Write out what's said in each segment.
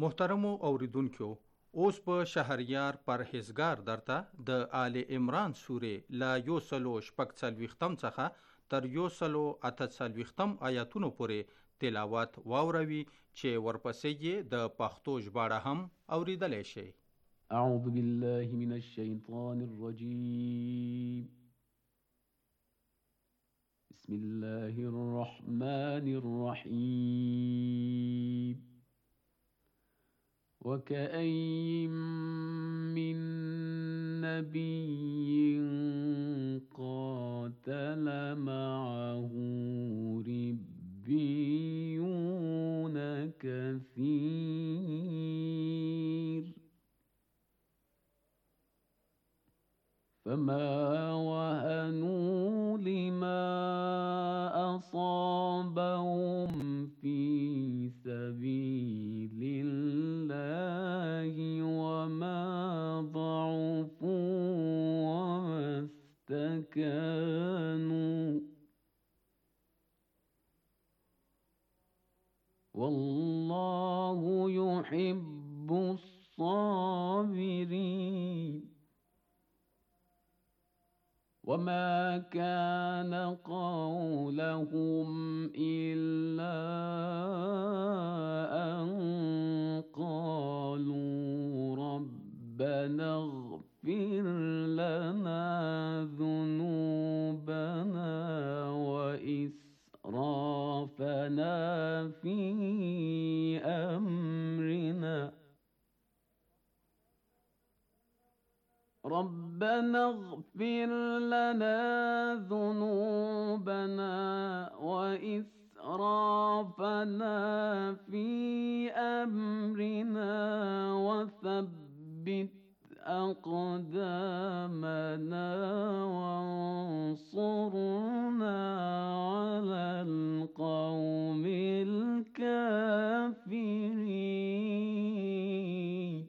محترمو اوریدونکو، اوس په شهریار پرهیزګار درته د آل عمران سورې لا 140 څخه تر 148 آیاتونو پورې تلاوت واوروي چې ورپسې یې د پښتو ژباړه هم اوریدلی شي. اعوذ بالله من الشیطان الرجیم. بسم الله الرحمن الرحیم. وكأين من نبي قاتل معه ربيون كثير فما وهنوا لما أصابهم في سبيل الله وما ضعفوا وما استكانوا والله يحب الصابرين. وما كان قولهم إلا أن قالوا ربنا اغفر لنا ذنوبنا وإسرافنا في أمرنا ربنا اغفر لنا ذنوبنا وإسرافنا في أمرنا وثبت أقدامنا وانصرنا على القوم الكافرين.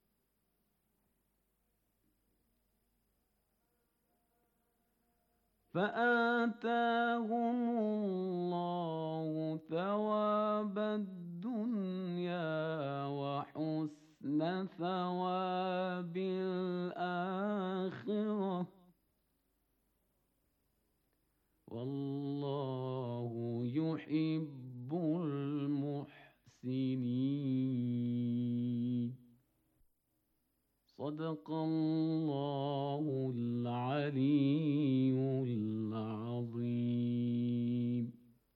فآتاهم الله ثواب الدنيا وحسن ثواب الآخرة والله يحب المحسنين. صدق الله العلي العظيم.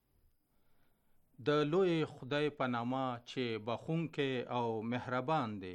د لوی خدای په نامه چې بخښونکی او مهربان دی.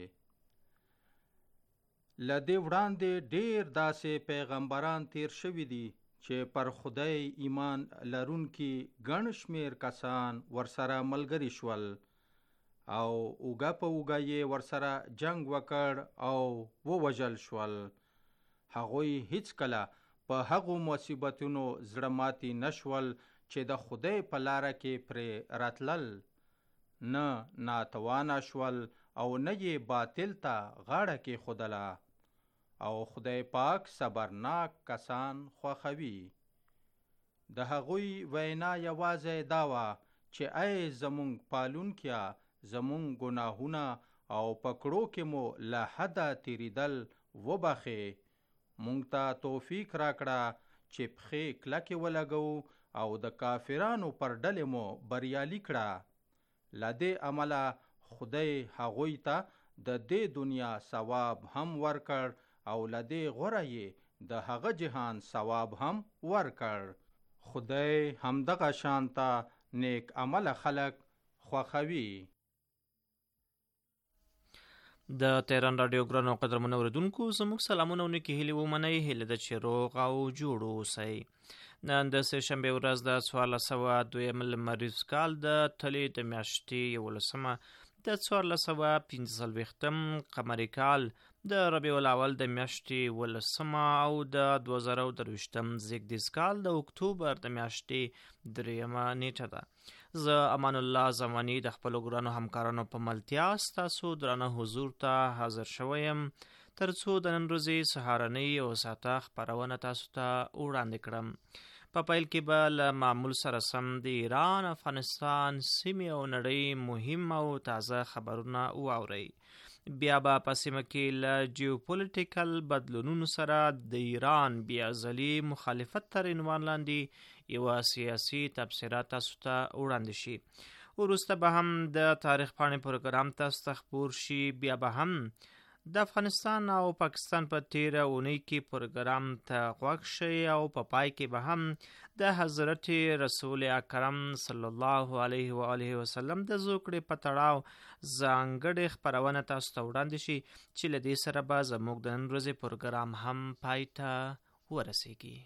له دې وړاندې ډېر داسې پیغمبران تیر شوي دي چې پر خدای ایمان لرونکي ګڼ شمېر کسان ورسره ملګري شول او اوږه په اوږه یې ورسره جنگ وکړ او ووژل شول. هغوی هیڅکله په هغو مصیبتونو زړه ماتي نشول چې د خدای په لاره کې پرې راتلل، نه ناتوانه شول او نه یې باطل ته غاړه کېښودله. او خدای پاک صبرناک کسان خوښوي. د هغوی وینا یوازې دا وه چې ای زمونږ پالونکیه، زمونږ ګناهونه او پکړو کې مو له حده تیریدل وبخې. مونږ ته توفیق راکړه چې پښې کلکې ولګو او د کافرانو پر ډلې مو بریالي کړه. له دې عمله خدای هغوی ته د دې دنیا ثواب هم ورکړ او له دې غوره یې د هغه جهان ثواب هم ورکړ. خدای همدغه شانته نیک عمله خلق خوښوي. د تهران رادیو ګرانو قدرمنو اوریدونکو، زموږ سلامونه او نیکې هیلې ومنئ. هیله ده چې روغ او جوړ اوسئ. نن د سهشنبې ورځ د 1402 لمریز کال د تلې د میاشتې 11 د 1445 قمري کال د ربیع الاول د میاشتې 11 او د 2023 زیږدیز کال د اکتوبر د میاشتې 3 نیټه ده. زه امان الله زمانی د خپلو ګرانو همکارانو په ملتیا ستاسو درانه حضور ته حاضر شویم ترڅو د نن ورځې سهارنۍ او ساعته خپرونه تاسو ته وړاندې کړم. په پیل کې به له معمول سره سم د ایران، افغانستان، سیمې او نړۍ مهم او تازه خبرونه واورئ. بیا به په سیمه کې له جیوپولیټیکل بدلونونو سره د ایران بیا ځلي مخالفت تر عنوان لاندې یوه سیاسي تبصره تاسو ته وړاندې شي. وروسته به هم د تاریخ پاڼې پروګرام تاسو ته خپور شي. بیا به هم د افغانستان او پاکستان په تیره اونۍ کې پروګرام ته غوږ شئ او په پای کې به هم د حضرت رسول اکرم صلی الله علیه و آله وسلم د زوکړې په تړاو ځانګړې خپرونه تاسو ته وړاندې شي چې له دې سره به زموږ د نن ورځې پروګرام هم پای ته ورسیږي.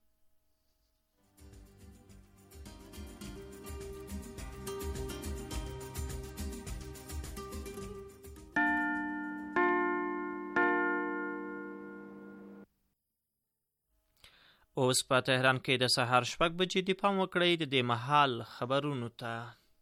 اوس په تهران کې د سهار 6 بجې د پام وکړئ د دې مهال خبرونو ته.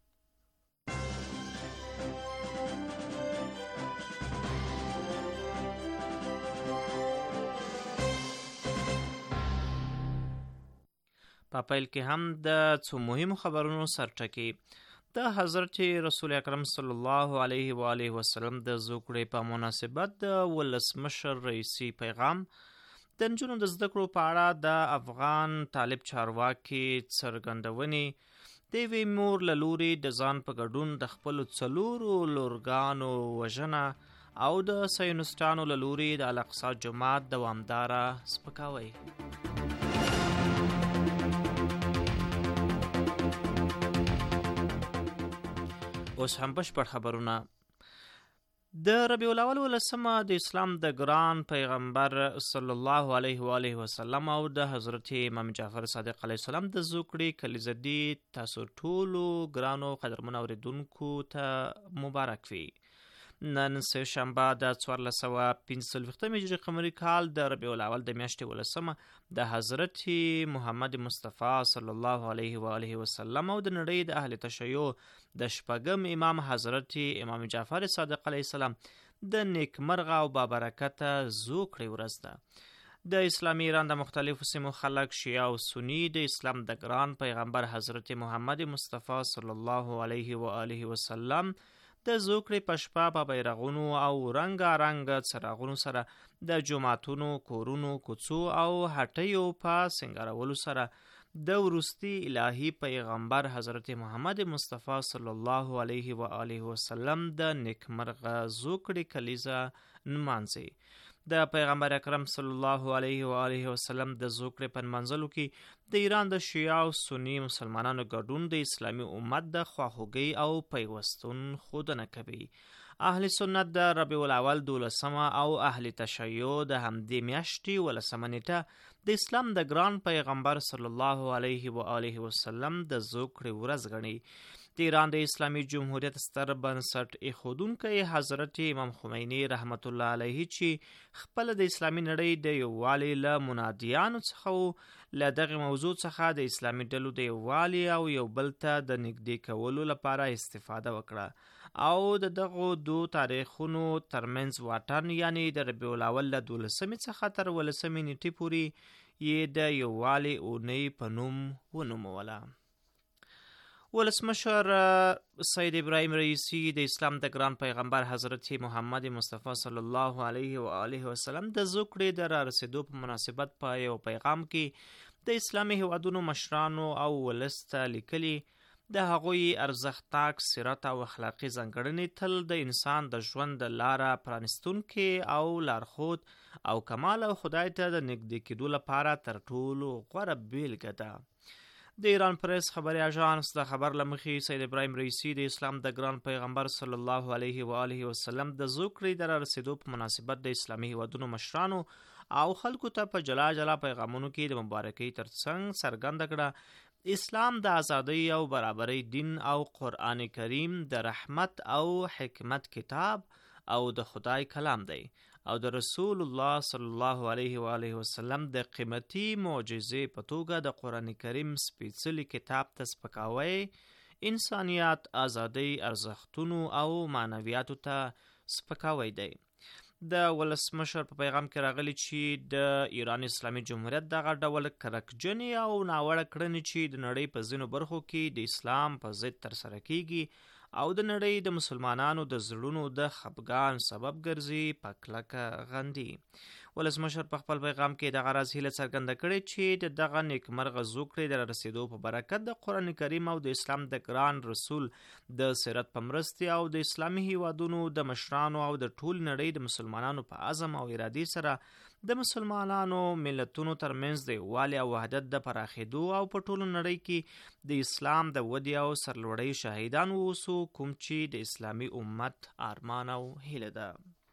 په پیل کې هم د څو مهمو خبرونو سرټکی. د حضرت رسول اکرم صلی الله علیه و آله وسلم د زوکړې په مناسبت د ولسمشر رئیسی پیغام، د نجونو د زده کړو په اړه د افغان طالب چارواکي څرګندونې، د یوې مور له لوري د ځان په ګډون د خپلو 4 لورګانو وژنه او د صهیونیستانو له لوري د الاقصی جومات دوامداره سپکاوی. اوس هم بشپړ خبرونه. د ربیع الاول 10 د اسلام د ګران پیغمبر صلی الله علیه و آله وسلم او د حضرت امام جعفر صادق علیه السلام د زوکړې کلیزه دی تاسو ټولو ګرانو قدرمنو اوریدونکو ته مبارک وي. نن سه شنبه د 1445 هجري قمري کال د ربیع الاول د میاشتې 10 د حضرت محمد مصطفی صلی الله علیه و آله وسلم او د نړۍ د اهل تشیع د شپږم امام حضرت امام جعفر صادق علیه السلام د نیکمرغه او بابرکته زوکړې ورځ ده. د اسلامي ایران د مختلفو سیمو خلک شیعه او سنی د اسلام د ګران پیغمبر حضرت محمد مصطفی صلی الله علیه و آله وسلم د زوکړې په شپه په بیرغونو او رنګارنګ څراغونو سره د جوماتونو، کورونو، کوڅو او هټیو په سنګارولو سره د وروستي الهي پیغمبر حضرت محمد مصطفی صلی الله علیه و آله وسلم د نیکمرغه زوکړې کلیزه نمانځي. د پیغمبر اکرم صلی الله علیه و آله وسلم د زوکړې په نمانځلو کې د ایران د شیعه او سنی مسلمانانو ګډون د اسلامي امت د خواخوږۍ او پیوستون ښودنه کوي. اهل سنت د ربیع الاول 12 او اهل تشیع د همدې میاشتې 11 نیټه د اسلام د ګران پیغمبر صلی الله علیه و آله وسلم د زوکړې ورځ ګڼي. د ایران د اسلامي جمهوریت ستر بنسټ ایښودونکی حضرت امام خمینی رحمت الله علیه چې خپل د اسلامي نړۍ د یووالي له منادیانو څخه له دغه موضوع څخه د اسلامي ډلو د یووالي او یو بل ته د نږدې کولو لپاره استفاده وکړه او د دغو 2 تاریخونو ترمنځ واټن یعنی د ربیع الاول له 12 څخه تر 18 نیټې پورې یې د یووالي اونۍ په نوم ونوموله. ولسمشر سید ابراهیم رئیسی د اسلام د ګران پیغمبر حضرت محمد مصطفی صلی الله علیه و آله وسلم د زوکړې د رارسېدو په مناسبت په یو پیغام کې د اسلامي هیوادونو مشرانو او ولس ته لیکلي د هغوی ارزښتناک سیرت او اخلاقي ځانګړنې تل د انسان د ژوند د لاره پرانستونکي او لارښود او کمال او خدای ته د نږدې کېدو لپاره تر ټولو غوره بیلګه ده. د ایران پریس خبري اژانس د خبر لمخې سید ابراهیم رئیسی د اسلام د ګران پیغمبر صلی الله علیه و آله وسلم د زوکړې د رارسېدو په مناسبت د اسلامي هیوادونو مشرانو او خلکو ته په جلا جلا پیغامونو کې د مبارکۍ ترڅنګ څرګنده کړه اسلام د ازادۍ او برابرۍ دین او قرآن کریم د رحمت او حکمت کتاب او د خدای کلام دی او د رسول الله صلی الله علیه و آله وسلم د قیمتي معجزې په توګه د قرآن کریم سپیڅلي کتاب ته سپکاوی انسانیت، ازادۍ، ارزښتونو او معنویاتو ته سپکاوی دی. د ولسمشر په پیغام کې راغلی چې د ایران اسلامي جمهوریت دغه ډول کرکجنې او ناوړه کړنې چې د نړۍ په ځینو برخو کې د اسلام په ضد ترسره کیږي او د نړۍ د مسلمانانو د زړونو د خپګان سبب ګرځي په کلکه غندي. ولسمشر په خپل پیغام کې دغه راز هیله څرګنده کړې چې دغه نیکمرغه زوکړې د رسیدو په برکت د قرآن کریم او د اسلام د ګران رسول د سیرت په مرستې او د اسلامي هیوادونو د مشرانو او د ټول نړۍ د مسلمانانو په عزم او ارادې سره د مسلمانانو ملتونو ترمنځ د یووالي او وحدت د پراخېدو او په ټولو نړۍ کې د اسلام د ودې او سرلوړۍ شاهدان واوسو، کوم چې د اسلامي امت ارمان او هیله ده.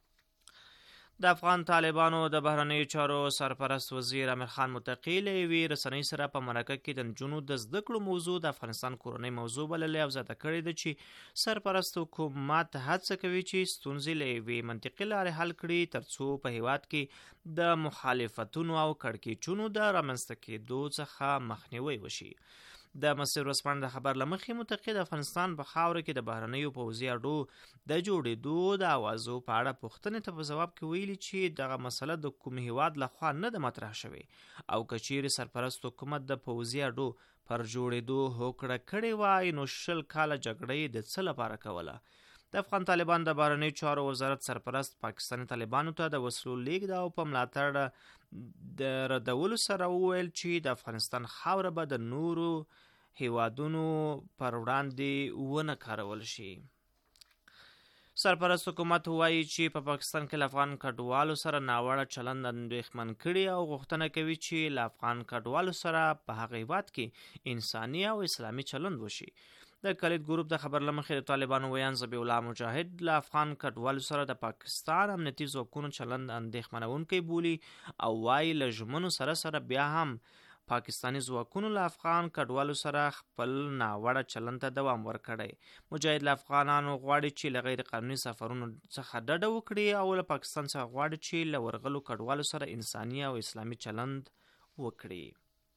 د افغان طالبانو د بهرنیو چارو سرپرست وزیر امیر خان متقي له یوې رسنۍ سره په مرکه کې د نجونو د زده کړو موضوع د افغانستان کورنۍ موضوع بللې او زیاته کړې ده چې سرپرست حکومت هڅه کوي چې ستونزې له یوې منطقي لارې حل کړي ترڅو په هیواد کې د مخالفتونو او کړکېچونو د رامنځته کېدو څخه مخنیوی وشي. د مصر ورځپاڼې د خبر له مخې متقي د افغانستان په خاوره کې د بهرنیو پوځي اډو د جوړېدو د اوازو په اړه پوښتنې ته په ځواب کې ویلي چې دغه مسله د کوم هیواد لخوا نه ده مطرح شوې او که چیرې سرپرست حکومت د پوځي اډو پر جوړېدو هوکړه کړې وای نو 20 کاله جګړه د څه لپاره کوله. د افغان طالبان د بهرنیو چارو وزارت سرپرست پاکستاني طالبانو ته د وسلو لیږد او په ملاتړ د ردولو سره وویل چې د افغانستان خاوره به د نورو هیوادونو پر وړاندې ونه کارول شي. سرپرست حکومت وایي چې په پاکستان کې له افغان کډوالو سره ناوړه چلند اندېښمن کړي او غوښتنه کوي چې له افغان کډوالو سره په هغه هیواد کې انساني او اسلامي چلند وشي. د کلید ګروپ د خبر له مخې د طالبانو ویان ذبیح الله مجاهد له افغان کډوالو سره د پاکستان امنیتي ځواکونو چلند اندېښمنونکی بولي او وایي له ژمنو سره بیا هم پاکستانی ځواکونو له افغان کډوالو سره خپل ناوړه چلند ته دوام ورکړی. مجاهد له افغانانو غواړي چې له غیر قانوني سفرونو څخه ډډه وکړي او له پاکستان څخه غواړي چې له ورغلو کډوالو سره انساني او اسلامي چلند وکړي.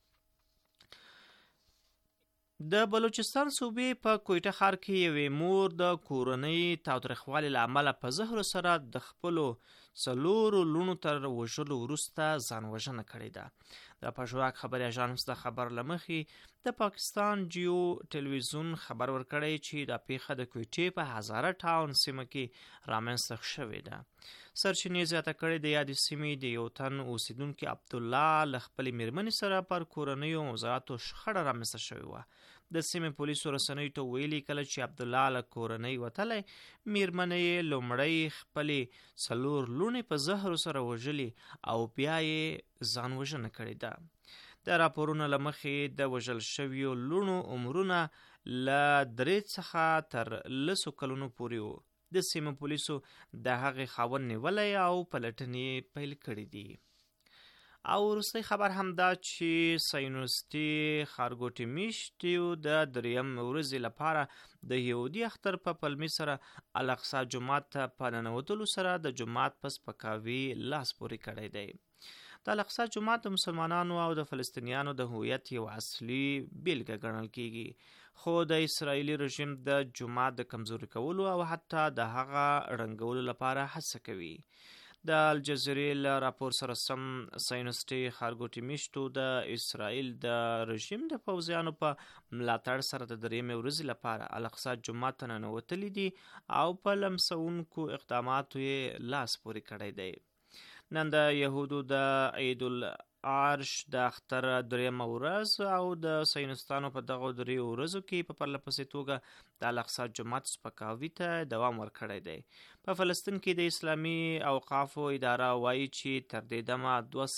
د بلوچستان صوبې په کویټه ښار کې یوې مور د کورنۍ تاوتریخوالي له امله په زهرو سره د خپلو 4 لوڼو تر وژلو وروسته ځان وژنه کړې ده. د پژواک خبري اژانس د خبر له مخې د پاکستان جیو ټلویزیون خبر ورکړی چې د پیښه د کویټې په هزاره ټاون سیمه کې رامنځته شوې ده. سرچینې زیاته کړې د یادې سیمې د یو تن اوسیدونکي عبدالله له خپلې میرمنې سره پر کورنیو موضوعاتو شخړه رامنځته شوې وه. د سیمې پولیسو رسنیو ته ویلي کله چې عبدالله له کورنۍ وتلی میرمنې یې لومړی خپلې 4 لوڼې په زهرو سره وژلي او بیا یې ځان وژنه کړې ده. د راپورونو له مخې د وژل شویو لوڼو عمرونه له 3 څخه تر 10 کلونو پورې وو. د سیمې پولیسو د هغې خاوند نیولی او پلټنې پیل کړې دي. او وروستی خبر هم دا چې ساینوسټي ښارګوټي میشتیو د 3 ورځې لپاره د یهودي اختر په پلمې سره الاقصی جومات ته په ننوتلو سره د جومات په سپکاوي لاس پورې کړی دی. د الاقصی جومات د مسلمانانو او د فلسطینیانو د هویت یو اصلي بیلګه ګڼل کیږي، خو د اسرائیلي رژیم د جومات د کمزوري کولو او حتی د هغه ړنګولو لپاره هڅه کوي. د الجزیرې له راپور سره سم ساینوسټي ښارګوټي میشتو د اسرائیل د رژیم د پوځیانو په ملاتړ سره د 3 ورځې لپاره الاقصی جومات ته ننوتلي دي او په لمسونکو اقداماتو یې لاس پورې کړی دی. نن د یهودو د عید العرش د اختر 3 ورځ او د ساینوسټانو په دغه 3 ورځو کې په پرله پسې توګه د الاقصی جومات سپکاوي ته دوام ورکړی دی. په فلسطین کې د اسلامي اوقافو اداره وایي چې تر دې دمه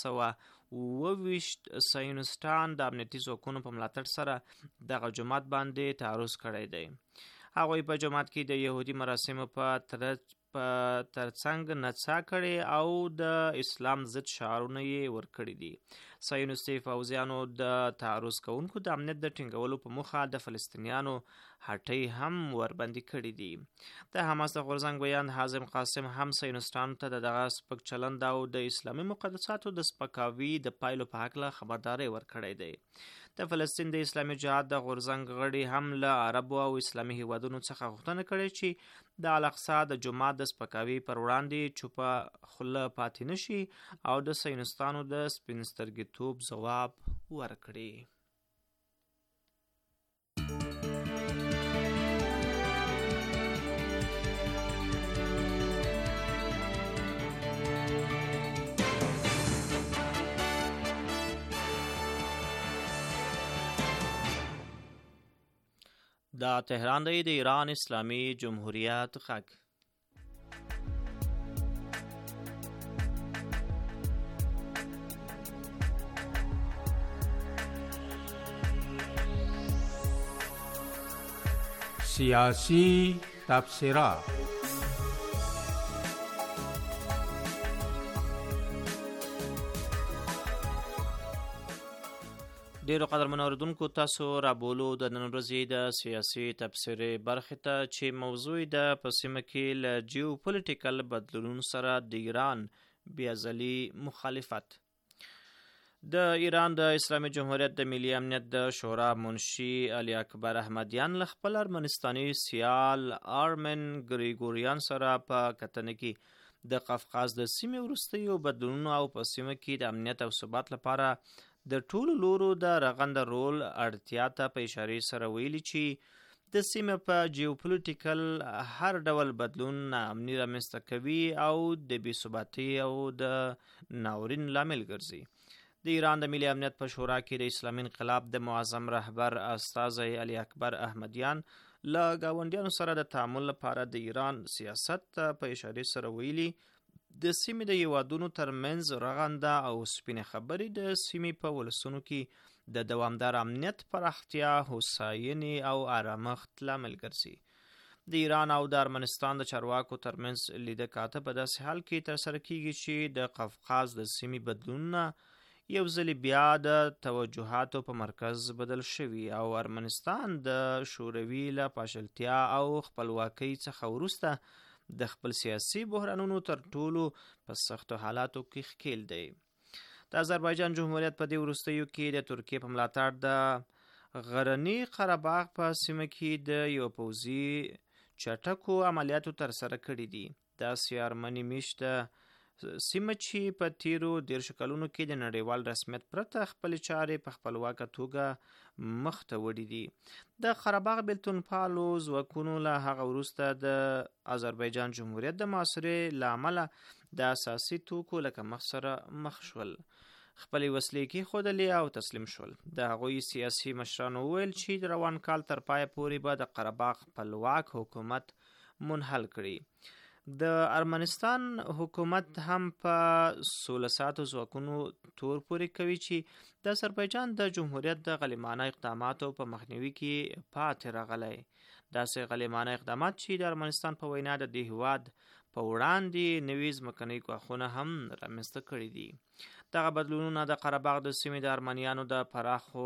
228 ساینوسټان د امنیتي ځواکونو په ملاتړ سره دغه جومات باندې تعرض کړی دی. هغوی په جومات کې د یهودي مراسمو په ترڅنګ نڅا کړې او د اسلام ضد شعارونه یې ورکړي دي. صهیونیستي پوځیانو د تعرض کوونکو د امنیت د ټینګولو په موخه د فلسطینیانو هټۍ هم وربندي کړي دي. د حماس د غورځنګ بیان حازم قاسم هم صهیونیستانو ته دغه سپک چلند او د اسلامي مقدساتو د سپکاوي د پایلو په هکله خبرداری ورکړی دی. د فلسطین د اسلامي جهاد د غورځنګ غړي هم له عربو او اسلامي هیوادونو څخه غوښتنه کړې چې د الاقصی د جومات د سپکاوي پر وړاندې چوپه خوله پاتې نشي او د صهیونیستانو د سپین سترګیتوب ځواب ورکړي. دا تهران دی، د ایران اسلامی جمهوریت غږ. سیاسی تبصرات. ډیرو قدرمنو اوریدونکو تاسو را بولو د نن ورځې د سیاسي تبصرې برخې ته چې موضوع د په سیمه کې له جیوپولیټیکل بدلونونو سره د ایران بیازلي مخالفت. د ایران د اسلامي جمهوریت د ملي امنیت د شورا منشي علي اکبر احمدیان له خپل ارمنستاني سیال آرمن ګریګوریان سره په کتنه کې د قفقاز د سیمې وروستیو بدلونونو او په سیمه کې د امنیت او ثبات لپاره د ټولو لورو د رغنده رول اړتیا ته په اشارې سره ویلي چې د سیمې په جیوپولیټیکل هر ډول بدلون ناامني رامنځته کوي او د بې ثباتۍ او د ناورین لامل ګرځي. د ایران د ملي امنیت په شورا کې د اسلامي انقلاب د معظم رهبر استازی علي اکبر احمدیان له ګاونډیانو سره د تعامل لپاره د ایران سیاست ته په اشارې سره ویلي د سیمې د هیوادونو ترمنځ رغنده او سپینې خبرې د سیمې په ولسونو کې د دوامدار امنیت پراختیا، هوساینې او آرامښت لامل ګرځي. د ایران او د ارمنستان د چارواکو ترمنځ لیده کاته په داسې حال کې ترسره کیږي چې د قفقاز د سیمې بدلونونه یو ځل بیا د توجهاتو په مرکز بدل شوي او ارمنستان د شوروي له پاشلتیا او خپلواکۍ څخه وروسته د خپل سیاسي بحرانونو تر ټولو په سختو حالاتو کې ښکیل دی. د آذربایجان جمهوریت په دې وروستیو کې د ترکیې په ملاتړ د غرني قره باغ په سیمه کې د یو پوځي چټکو عملیاتو ترسره کړي دي. داسې ارمني میشته سیمه چې په تیرو 13 کلونو کې د نړیوال رسمیت پرته خپل چارې په خپلواکه توګه مخ ته وړي دي. د قره باغ بیلتون پالو ځواکونو له هغه وروسته د آذربایجان جمهوریت د محاصرې له امله د اساسي توکو له کمښت سره مخ شول. خپلې وسلې کېښودلې او تسلیم شول. د هغوی سیاسي مشرانو وویل چې د روان کال تر پایه پورې به د قره باغ خپلواک حکومت منحل کړي. د ارمنستان حکومت هم په 16 ساعتو ځواکونو تور پورې کوي چې د آذربایجان د جمهوریت د غلیمانه اقداماتو په مخنیوي کې پاتې راغلی. داسې غلیمانه اقدامات چې د ارمنستان په وینا د دې هیواد په وړاندې نوي ځمکني ګواښونه هم رامنځته کړي دي. دغه بدلونونه د قره باغ د سیمې د ارمنیانو د پراخو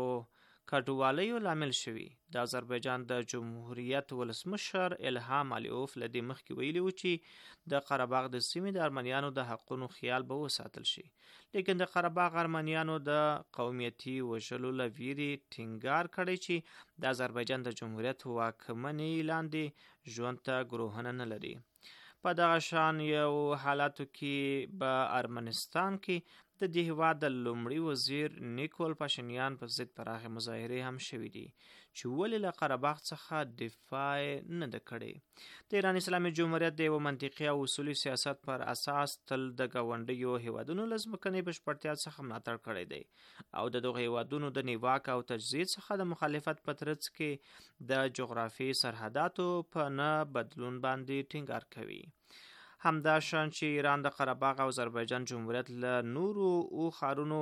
کډوالیو لامل شوي. د آذربایجان د جمهوریت ولسمشر الهام علیوف له دې مخکې ویلي و چې د قره باغ د سیمې د ارمنیانو د حقونو خیال به وساتل شي، لیکن د قره باغ ارمنیانو د قومیتي وژلو له ویرې ټینګار کړی چې د آذربایجان د جمهوریت واکمنۍ لاندې ژوند ته ګروهنه نه لري. په دغه شان یو حالاتو کې به ارمنستان کې د دې هیواد د لومړي وزیر نیکول پاشینیان په ضد پراخې مظاهرې هم شوي دي چې ولې له قره باغ څخه دفاع نه ده کړې. د ایران اسلامي جمهوریت د یو منطقي او اصولي سیاست پر اساس تل د ګاونډیو هیوادونو له ځمکنۍ بشپړتیا څخه ملاتړ کړی دی او د دغو هیوادونو د نیواک او تجزیې څخه د مخالفت په ترڅ کې د جغرافي سرحداتو په نه بدلون باندې ټینګار کوي. همدا شان چې ایران د قره باغ او آذربایجان جمهوریت له نورو او ښارونو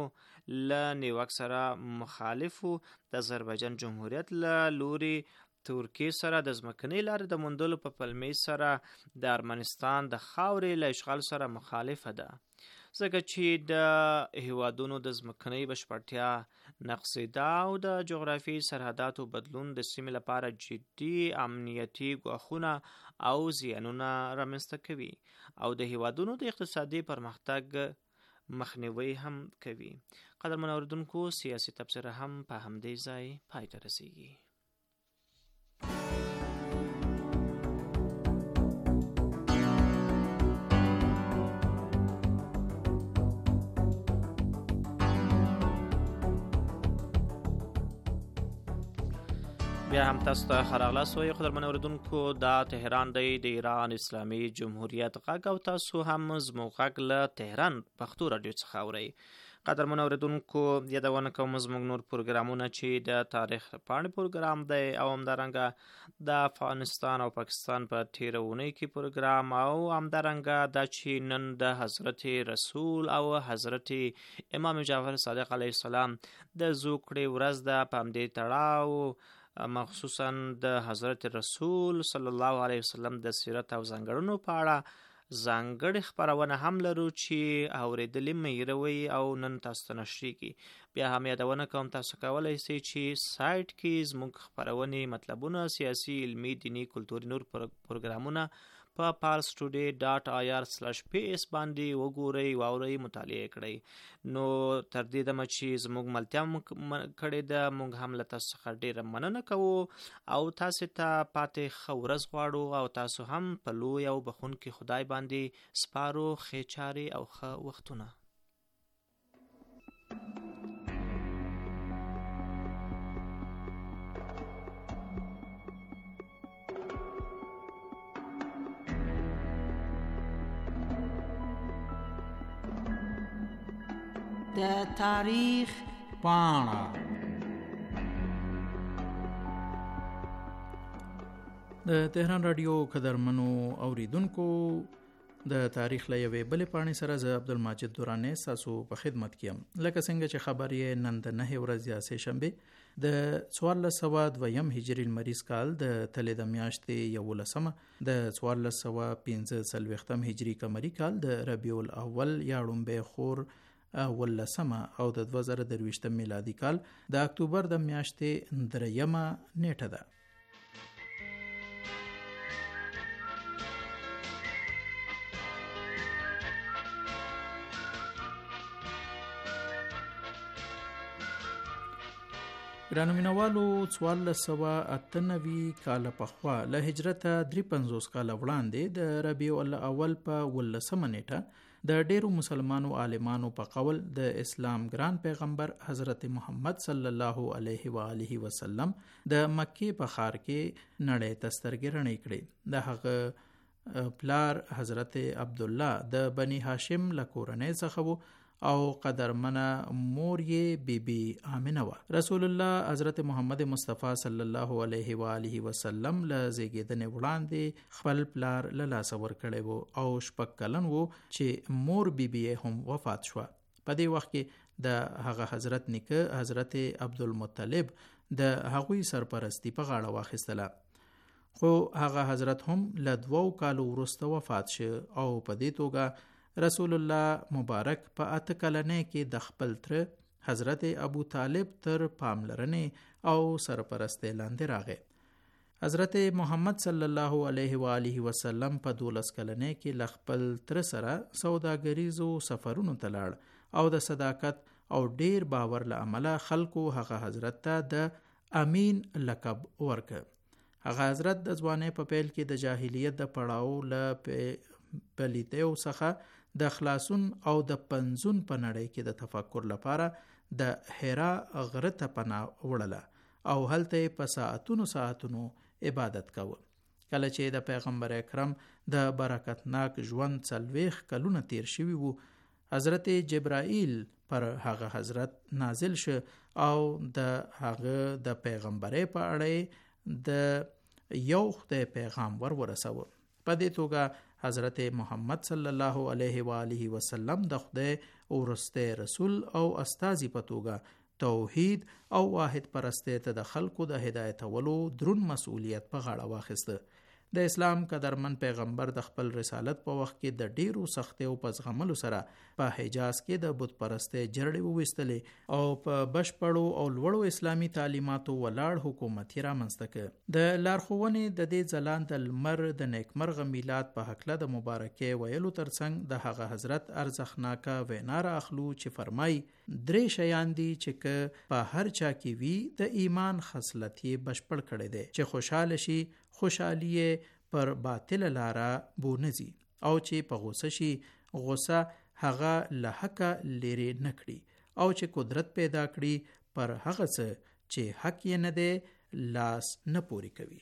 له نیواک سره مخالف و، د آذربایجان جمهوریت له لوري ترکیې سره د ځمکنۍ لارې د موندلو په پلمې سره د ارمنستان د خاورې له اشغال سره مخالفه ده. ځکه چې د هیوادونو د ځمکنۍ بشپړتیا نقصېدا او د جغرافي سرحداتو بدلون د سیمې لپاره جدي امنیتي ګواښونه او زیانونه رامنځته کوي او د هیوادونو د اقتصادي پرمختګ مخنیوي هم کوي. قدرمن اوریدونکو، سیاسي تبصره هم په همدې ځای پای ته رسیږي. بیا هم تاسو ته ښه راغلاست وایو قدرمن اوریدونکو. دا تهران دی، د ایران اسلامي جمهوریت غږ، او تاسو هم زموږ غږ له تهران پښتو رادیو څخه اورئ. قدرمن اوریدونکو، یادونه کوم زموږ نور پروګرامونه چې د تاریخ پاڼې پروګرام دی او همدارنګه د افغانستان او پاکستان په تیره اونۍ کې پروګرام، او همدارنګه دا چې نن د حضرت رسول او حضرت امام جعفر صادق علیه السلام د زوکړې ورځ ده. په همدې تړاو مخصوصا د حضرت رسول صلی الله علیه وسلم د سیرت او ځانګړنو په اړه ځانګړې خپرونه هم لرو چې اورېدلې مې هیروئ او نن تاسو ته نشریږي. بیا هم یادونه کوم تاسو کولی شئ چې سایټ کې زموږ خپرونې، مطلبونه، سیاسي، علمي، دینی، کلتوري نور پروګرامونه په parstoday.ir/ps باندې وګورئ، واورئ، مطالعه کړئ. نو تر دې دمه چې زموږ ملتیا کړې ده، موږ هم له تاسو څخه ډېره مننه کوو او تاسو ته پاتې ښه ورځ غواړو او تاسو هم په لوی او بخښونکي خدای باندې سپارو ښې چارې او ښه وختونه. د تاریخ پاڼه. د تهران رادیو قدرمنو اوریدونکو، د تاریخ له یوې بلې پاڼې سره زه عبدالماجد دورانی ستاسو په خدمت کې یم. لکه څنګه چې خبر یې نن د 9 ورځې سه شنبه د 1402 هجري لمریز کال د تلې د میاشتې 11 د 1445 هجري قمري کال د ربیع الاول یا لومبۍ خور 18 او د 2023 میلادي کال د اکتوبر د میاشتې 3 نیټه ده. ګرانو مینوالو، 1498 کال پخوا له هجرت 53 کال وړاندې د ربیع الاول په 18 نیټه د ډیرو مسلمانو عالمانو په قول د اسلام ګران پیغمبر حضرت محمد صلی الله علیه و آله وسلم د مکې په ښار کې نړۍ ته سترګې رڼې کړې. د هغه پلار حضرت عبدالله د بنی هاشم له کورنۍ څخه و او قدرمنه مور یې بیبي آمنه و. رسول الله حضرت محمد مصطفی صلی الله علیه و آله وسلم له زیږیدنې وړاندې خپل پلار له لاسه ورکړی و او 6 کلن و چې مور بیبي هم وفات شوه. په دې وخت کې د هغه حضرت نیکه حضرت عبدالمطلب د هغوی سرپرستی په غاړه واخیستله، خو هغه حضرت هم له 2 کالو وروسته وفات شو او په دې توګه رسول الله مبارک په 8 کلنۍ کې د خپل تر حضرت ابو طالب تر پاملرنې او سرپرستۍ لاندې راغی. حضرت محمد صلی الله علیه و آله وسلم په 12 کلنۍ کې ل خپل تر سره سوداګریزو سفرونو ته لاړ او د صداقت او ډیر باور له امله خلکو هغه حضرت ته د امین لقب ورکړ. هغه حضرت د ځوانۍ په پیل کې د جاهلیت د پړاو له پلیتیو څخه د خلاصون او د پنځون په نړۍ کې د تفکر لپاره د حرا غره ته پناه وړله او هلته په ساعتونو عبادت کوه. کله چې د پیغمبر اکرم د برکتناک ژوند 40 کلونه تیر شوي وو، حضرت جبرائیل پر هغه حضرت نازل شو او د هغه د پیغمبرۍ په اړه د یو خدای پیغام ورسوه. په دې توګه حضرت محمد صلی الله علیه و آله وسلم د خدای ورسته رسول او استازي په توګه توحید او واحد پرستی ته د خلکو د هدایتولو درون مسؤلیت په غاړه واخیسته. د اسلام قدرمن پیغمبر د خپل رسالت په وخت کې د ډیرو سختیو په زغملو سره په حجاز کې د بت پرستۍ جرړې وویستلې او په بشپړو او لوړو اسلامي تعلیماتو ولاړ حکومت یې رامنځته کړ. د لارښوونې د دې ځلانده لمر د نیکمرغه میلاد په هکله د مبارکۍ ویلو ترڅنګ د هغه حضرت ارزښتناکه وینا را اخلو چې فرمایي 3 شیان دي چې که په هر چا کې وي د ایمان خصلت یې بشپړ کړی دی چې خوشاله شي خوشحالی پر باطل لاره بونزي او چې په غوسه شي غوسه هغه له حقه لري نکړي او چې قدرت پیدا کړي پر هغه څه چې حق یې نه دی لاس نه پوري کوي.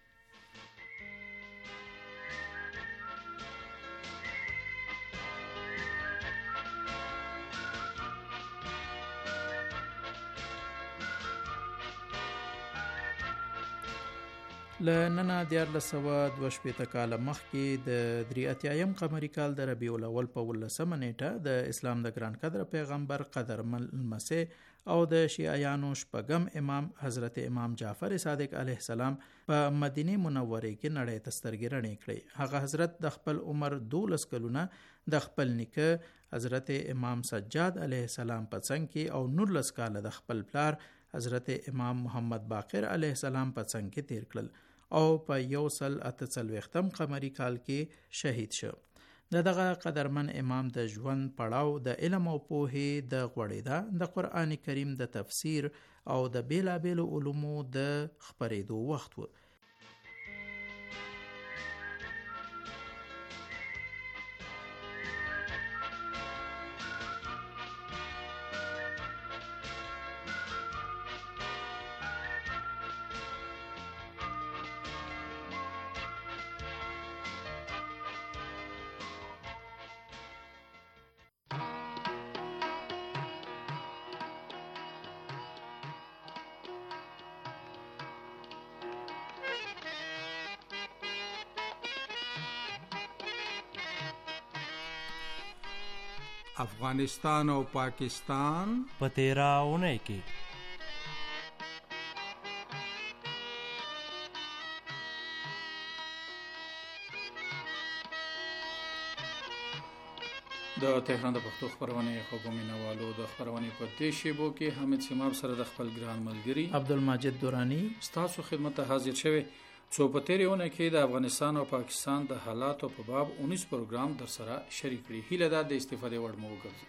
لننه 1422 کاله مخکې د 83 قمري کال د ربیع الاول په 18 نیټه د اسلام د ګران قدر پیغمبر قدرمن المسیح او د شیعیانو شپږم امام حضرت امام جعفر صادق علیه السلام په مدینه منوره کې نړۍ ته سترګې رڼې کړې. هغه حضرت د خپل عمر 12 کلونه د خپل نیکه حضرت امام سجاد علیه السلام په څنګ کې او 19 کاله د خپل پلار حضرت امام محمد باقر علیه السلام په څنګ کې تیر کړل او په 148 قمري کال کې شهید شو. دغه قدرمن امام د ژوند پړاو د علم او پوهې د غوړېدا د قرآن کریم د تفسیر او د بیلابیلو علومو د خپرېدو وخت و. افغانستان او پاکستان په 13 اونۍ کې د تهران د پښتو خبرونه خبرو مینوالو د خبرونه په دې شیبو کې حمید سیماب سره د خپل ګران ملګری عبدالمجید دورانی ستاسو خدمت ته حاضر شوی څو په تیرونه کې د افغانستان او پاکستان د حالاتو په باب 19 پروګرام در سره شریک کړي. هیله ده د استفادې وړ مو وګرځي.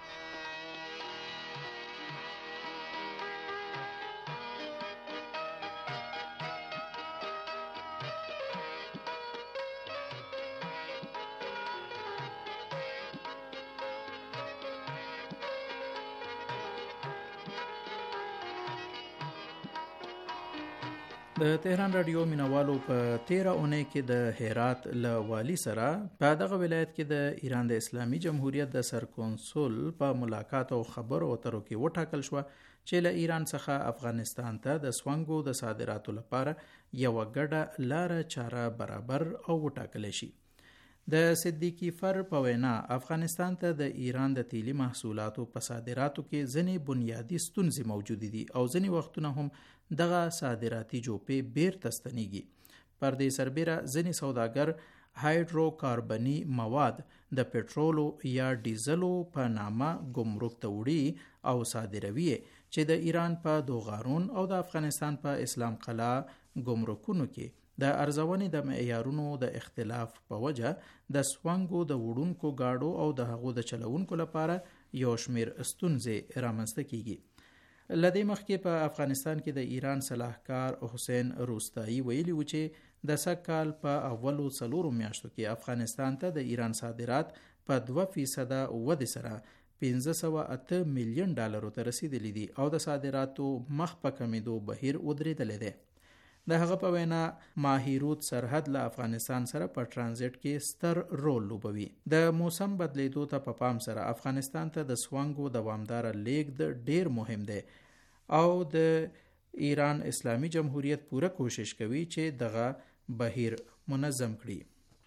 د تهران رادیو مینوالو په 13 اونۍ کې د هرات له والی سره په دغه ولایت کې د ایران د اسلامي جمهوریت د سرکونسول په ملاقات او خبرو اترو کې وټاکل شو چې له ایران څخه افغانستان ته د سونګو د صادراتو لپاره یو ګډه لار چاره برابر او وټاکل شي. د صدیقی فر په وینا افغانستان ته د ایران د تیلي محصولاتو په صادراتو کې ځینې بنیادی ستونزې موجود دي او ځینې وختونه هم دغه صادراتي جوپې بیرته ستنېږي. پر دې سربیره ځینې سوداګر هایدروکاربني مواد د پټرولو یا ډیزلو په نامه ګمرک ته وړي او صادروي چې د ایران په دوغارون او د افغانستان په اسلام قلعه ګمرکونو کې د ارزونې د معیارونو د اختلاف په وجه د سوانګو د وړونکو گاډو او د هغو د چلونکو لپاره یو شمیر ستونزې رامنځته کیږي. لدې مخکې په افغانستان کې د ایران صلاحکار حسین روستایی ویلي و چې د سږ په اولو 4 میاشتو کې افغانستان ته د ایران صادرات په 2% ودې سره 508 میلیون ډالرو ته رسیدلی دي او د صادراتو مخ په کمیدو بهیر ودرېدلی دی. د هغه په وینا ماهیروت سرحد له افغانستان سره په ترانزیت کې ستر رول لوبوي. د موسم بدلیدو ته په پام سره افغانستان ته د سوانګو دوامدار لیږد ډیر مهم دی او د ایران اسلامي جمهوریت پوره کوشش کوي چې دغه بهیر منظم کړي.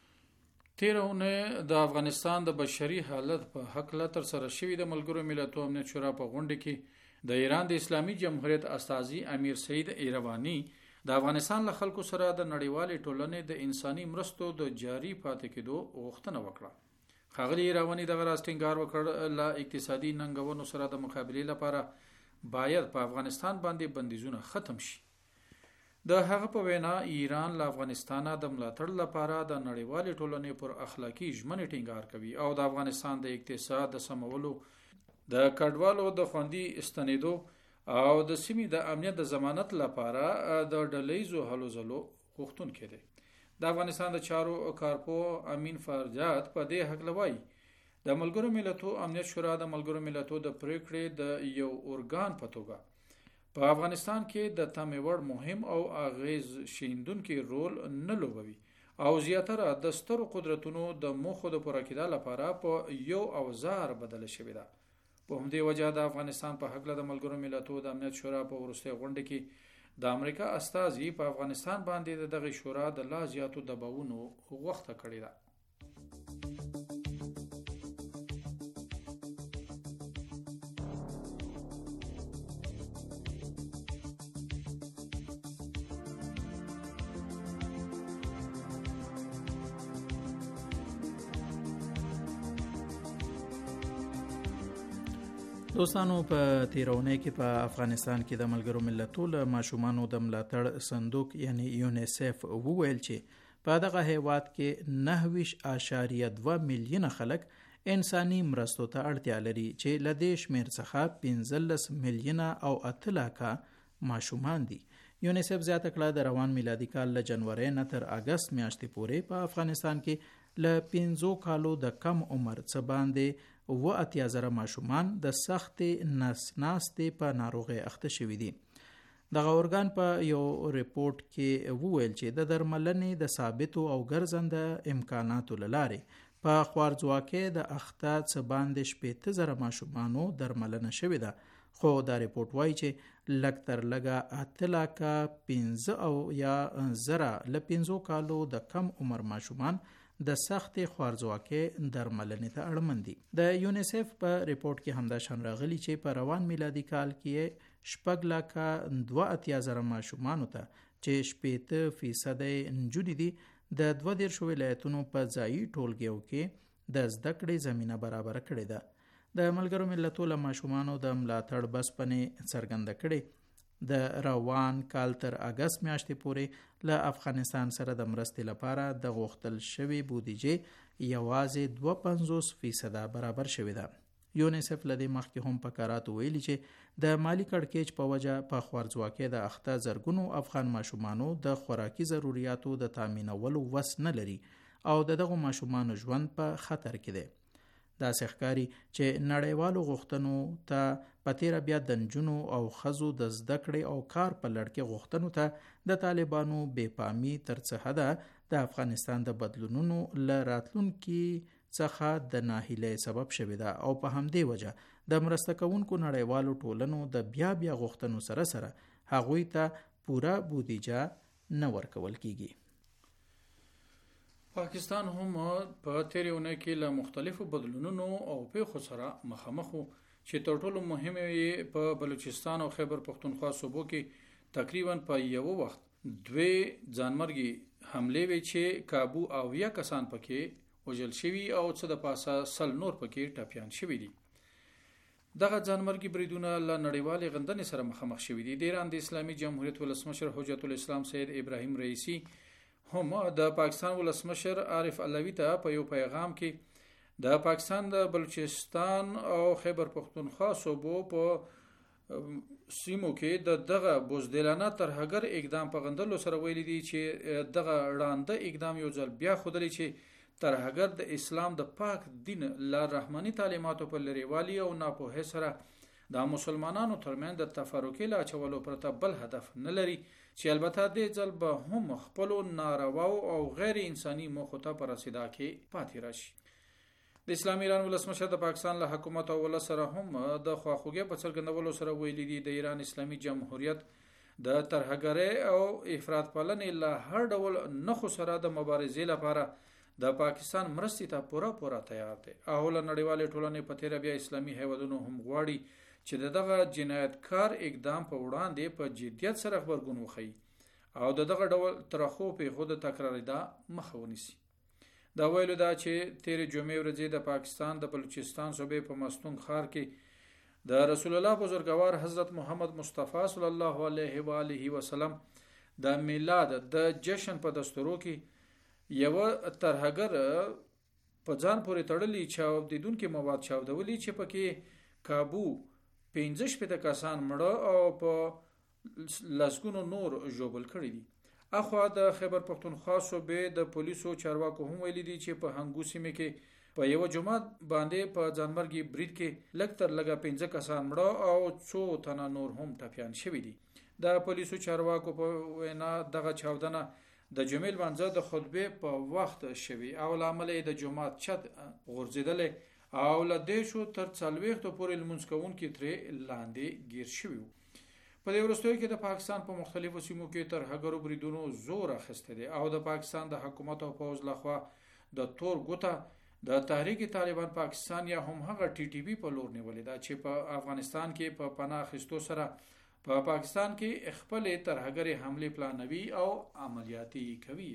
تیرونه د افغانستان د بشري حالت په حق لا تر سره شوی د ملګرو ملتونو امنیت شورا په غونډه کې د ایران د اسلامي جمهوریت استازي امیر سعید ایروانی د افغانستان له خلکو سره د نړیوالې ټولنې د انساني مرستو د جاري پاتې کېدو غوښتنه وکړه. ښاغلي ایراوني دغه راز ټینګار وکړ له اقتصادي ننګونو سره د مقابلې لپاره باید په افغانستان باندې بندیزونه ختم شي. د هغه په وینا ایران له افغانستان د ملاتړ لپاره د نړیوالې ټولنې پر اخلاقی ژمنې ټینګار کوي او د افغانستان د اقتصاد د سمولو د کډوالو د خوندي استنیدو او د سیمې د امنیت د ضمانت لپاره د ډلهیزو هلو ځلو غوښتونکی دی. د افغانستان د چارو کارپو امین فرجاد په دې هکله وایي د ملګرو ملتونو امنیت شورا د ملګرو ملتونو د پریکړې د یو ارګان په توګه په افغانستان کې د تمې وړ مهم او اغیز شیندونکي رول نه لوبوي او زیاتره د سترو قدرتونو د موخو د پوره کېدو لپاره په یو اوزار بدل شوی ده. په همدې وجه د افغانستان په حق له د ملګرو ملتونو د امنیت شورا په وروستي غونډه کې د امریکا استازي په افغانستان باندې دغه شورا د لا زیاتو دباوونو غوښتنه کړې ده. دوستانو په تیرونې کې په افغانستان کې د ملګرو ملتونو له ماشومانو د ملاتړ صندوق یعنی یونیسف وویل چې په دغه هیواد کې 9.2 میلیونه خلک انساني مرستو ته اړتیا لري چې له دې شمېر څخه 15 میلیونه او 8 لکه ماشومان دي. یونیسف زیاته کړه د روان میلادي کال له جنوري نه تر اگست میاشتې پورې په افغانستان کې له 15 کالو د کم عمر څخه باندې 80,000 ماشومان د سخت نسناستې په ناروغي اخته شوي دي. دغه ارګان په یو ریپورت کې وویل چې د درملنې د ثابتو او ګرځنده امکاناتو لاره په خوارځواکۍ د اخته څخه باندې 80,000 ماشومانو درملنه شوې ده. خو دا ریپورت وایي چې لږ تر لږه 8,15 او یا زره له 15 کالو د کم عمر ماشومان د سخت خوارځواکۍ درملنې ته اړمن دي. د یونیسف په ریپورت کې همدا شان راغلي چې په روان میلادي کال کې 6,82,000 ماشومانو ته چې 80% نجونې دي د 22 ولایتونو په ځایي ټولګیو کې د زده کړې زمینه برابر کړې ده. د ملګرو ملتونو له ماشومانو د ملاتړ بسپنې څرګنده کړې د روان کال تر اگست میاشتې پورې له افغانستان سره د مرستې لپاره د غوښتل شوی بودیجه یوازې 2.50% برابر شوی ده. یونیسف لدې مخکې هم په کاراتو ویلي چې د مالی کړکېچ په وجه په خوارځواکۍ د اخته زرګونو افغان ماشومانو د خوراکي ضرورتو د تامینولو وس نه لري او دغه ماشومانو ژوند په خطر کې دی. دا ښکاري چې نړیوالو غوښتنو ته په تیر بیا د نجونو او ښځو د زده کړې او کار په لړ کې غوښتنو ته د طالبانو بې پامي تر څه حده د افغانستان د بدلونونو له راتلونکي څخه د ناهیلۍ سبب شوې ده او په همدې وجه د مرسته کوونکو نړیوالو ټولنو د بیا غوښتنو سره سره هغوی ته پوره بودیجه نه ورکول کیږي. پاکستان هم په تیرونه کې له مختلفو بدلونونو او پیښو سره مخامخ وو چې تر ټولو مهمه یې په بلوچستان او خیبر پختونخوا صوبو کې تقریبا په یو وخت دوه ځانمرګي حمله وی چې کابو او یا کسان پکې وژل شوي او څه د پاسه سل نور پکې ټاپیان شوي دي. دغه ځانمرګي بریدونه له نړیوالې غندنې سره مخامخ شوي دي. د ایران د اسلامي جمهوریت ولسمشر حجت الاسلام سید ابراهیم رئیسی هم د پاکستان ولسمشر عارف علوی ته په یو پیغام کې د پاکستان د بلوچستان او خیبر پختونخوا صوبو په سیمو کې دغه بوزدلانه ترهګر اقدام په غندلو سره ویلي دي چې دغه وړاندې اقدام یو ځل بیا خودلی چې ترهګر د اسلام د پاک دین له رحماني تعلیماتو په لریوالي او ناپوهۍ سره د مسلمانانو ترمن د تفرقې لا چولو پرته بل هدف نه لري چې البته د ځل به هم خپل ناروا او غیر انساني موخو ته پر رسیدا کې پاتې راشي. د اسلامي ایران ولسمشر د پاکستان له حکومت او ول سره هم د خواخوږي په څرګندولو سره ویلي دي د ایران اسلامي جمهوریت د ترهګرۍ او افراط پالنې له هر ډول نخو سره د مبارزې لپاره د پاکستان مرستې ته پوره تیار دی. او له نړیوالې ټولنې په تیر بیا اسلامي هیوادونو هم غواړي چې دغه جنایتکار اقدام په وړاندې په جدیت سره خبرګون وخی او دغه ډول ترخو پیښو د تکراریدا مخه ونیسي. دا ویلو دا چې تیر جمعې ورځې د پاکستان د بلوچستان صوبې په مستونګ ښار کې د رسول الله بزرګوار حضرت محمد مصطفی صلی الله علیه و آله وسلم د میلاد د جشن په دستورو کې یو ترهګر په ځان پورې تړلې چاودیدونکو مواد چاودولي چې پکې کابو 15 کسان مړه او په لسګونو نور ژوبل کړي دي. اخوا د خیبر پختونخوا صوبې د پولیسو چارواکو هم ویلي دي چې په هنګو سیمه کې په یو جمعه باندې په ځانمرګي برید کې لږ تر لږه 15 کسان مړه او 2 تنه نور هم ټپيان شوي دي. د پولیسو چارواکو په وینا دغه چاودنه د جمعې لمانځه د خطبه په وخت شوي او لامل د جمعه چت غورځیدل او لدې شو تر 40 پورې لمونځ کوونکي ترې لاندې گیر شوي. په دې وروستیو کې د پاکستان په مختلفو سیمو کې ترهګرو بریدونو زور اخیسته دي او د پاکستان د حکومت او پوز لخوا د تور ګوته د تحریک طالبان پاکستان یا هم هغه ټي ټي پی په لور نیولې ده چې په افغانستان کې په پناه اخیستو سره په پاکستان کې خپل ترهګري حمله پلانوي او عملیاتي کوي.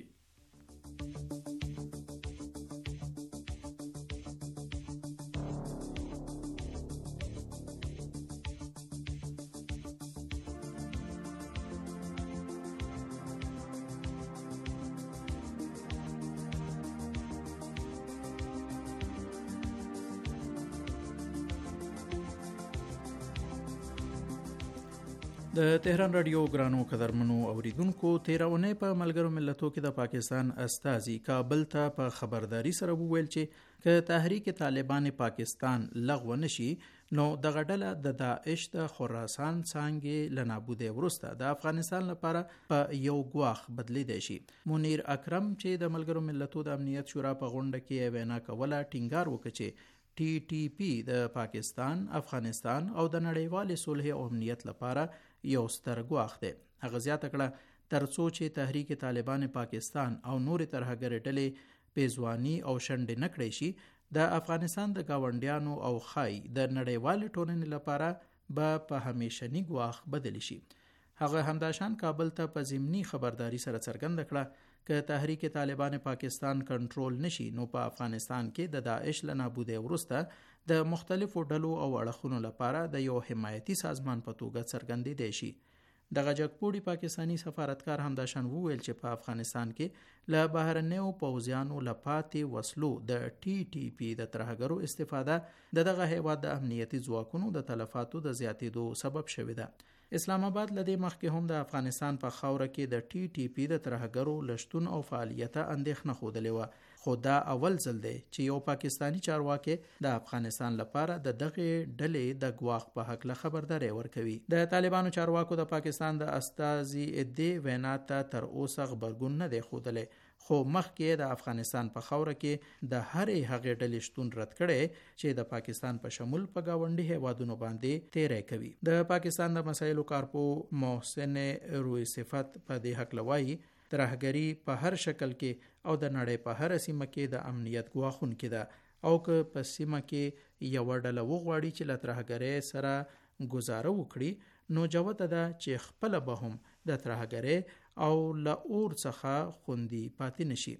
د تهران رادیو ګرانو قدرمنو اوریدونکو تیرونه په ملګرو ملتونو کې د پاکستان استازي کابل ته په خبرداري سره وویل چې ک تحریک طالبان پاکستان لغوه نشي نو د غډله د داعش د خراسان څنګه لنابوده ورسته د افغانستان لپاره په یو غواخ بدلی دی شي. منیر اکرم چې د ملګرو ملتونو د امنیت شورا په غونډه کې وینا کوله ټینګار وکړي ټي ټي پی د پاکستان، افغانستان او د نړیوال صلح او امنیت لپاره یو ستر ګواښ دی. هغه زیاته کړه ترڅو چې تحریک طالبان پاکستان او نور ترهګر ډلې پیزوانی او شنډ نکړي شي د افغانستان د گاونډیانو او خای د نړیوال ټولنې لپاره په همیشنی ګواښ بدل شي. هغه همداشان کابل ته په ضمني خبرداري سره څرګنده کړه که تحریک طالبان پاکستان کنټرول نشي نو په افغانستان کې د داعش له نابودۍ وروسته د مختلفو ډلو او اړخونو لپاره د یو حمایتي سازمان په توګه څرګندېدی شي. دغه جګپوړي پاکستانی سفارتکار همداشان وویل چې په افغانستان کې له بهرنیو پوځیانو لپاتې وسلو د ټي ټي پی د ترهګرو استفاده دغه هیواد د امنیتي ځواکونو د تلفاتو د زیاتېدو سبب شوې ده. اسلام آباد لدې مخکې هم د افغانستان په خاوره کې د ټي ټي پی د ترهګرو لشتون او فعالیت اندېښنه خوده و، خو دا اول ځل دی چې یو پاکستانی چارواکي د افغانستان لپاره د دغه ډلې د ګواښ په حق له خبرداري ورکوي. د طالبانو چارواکو د پاکستان د استازي دې وینا ته تر اوسه خبرګون نه دی ښودلی، خو مخکې د افغانستان په خاوره کې د هرې هغې ډلې شتون رد کړي چې د پاکستان په شمول په گاونډي هیوادونو باندې تیری کوي. د پاکستان د مسایلو کارپو محسن روی صفت په دې حق لوي ترهګری په هر شکل کې او د نړۍ په هر سیمه کې د امنیت ګواښونکې ده او که په سیمه کې یو ډله وغواړي چې له ترهګری سره گزاره وکړي نو جوته ده چې خپل به هم د ترهګری او له اور څخه خوندي پاتې نشي.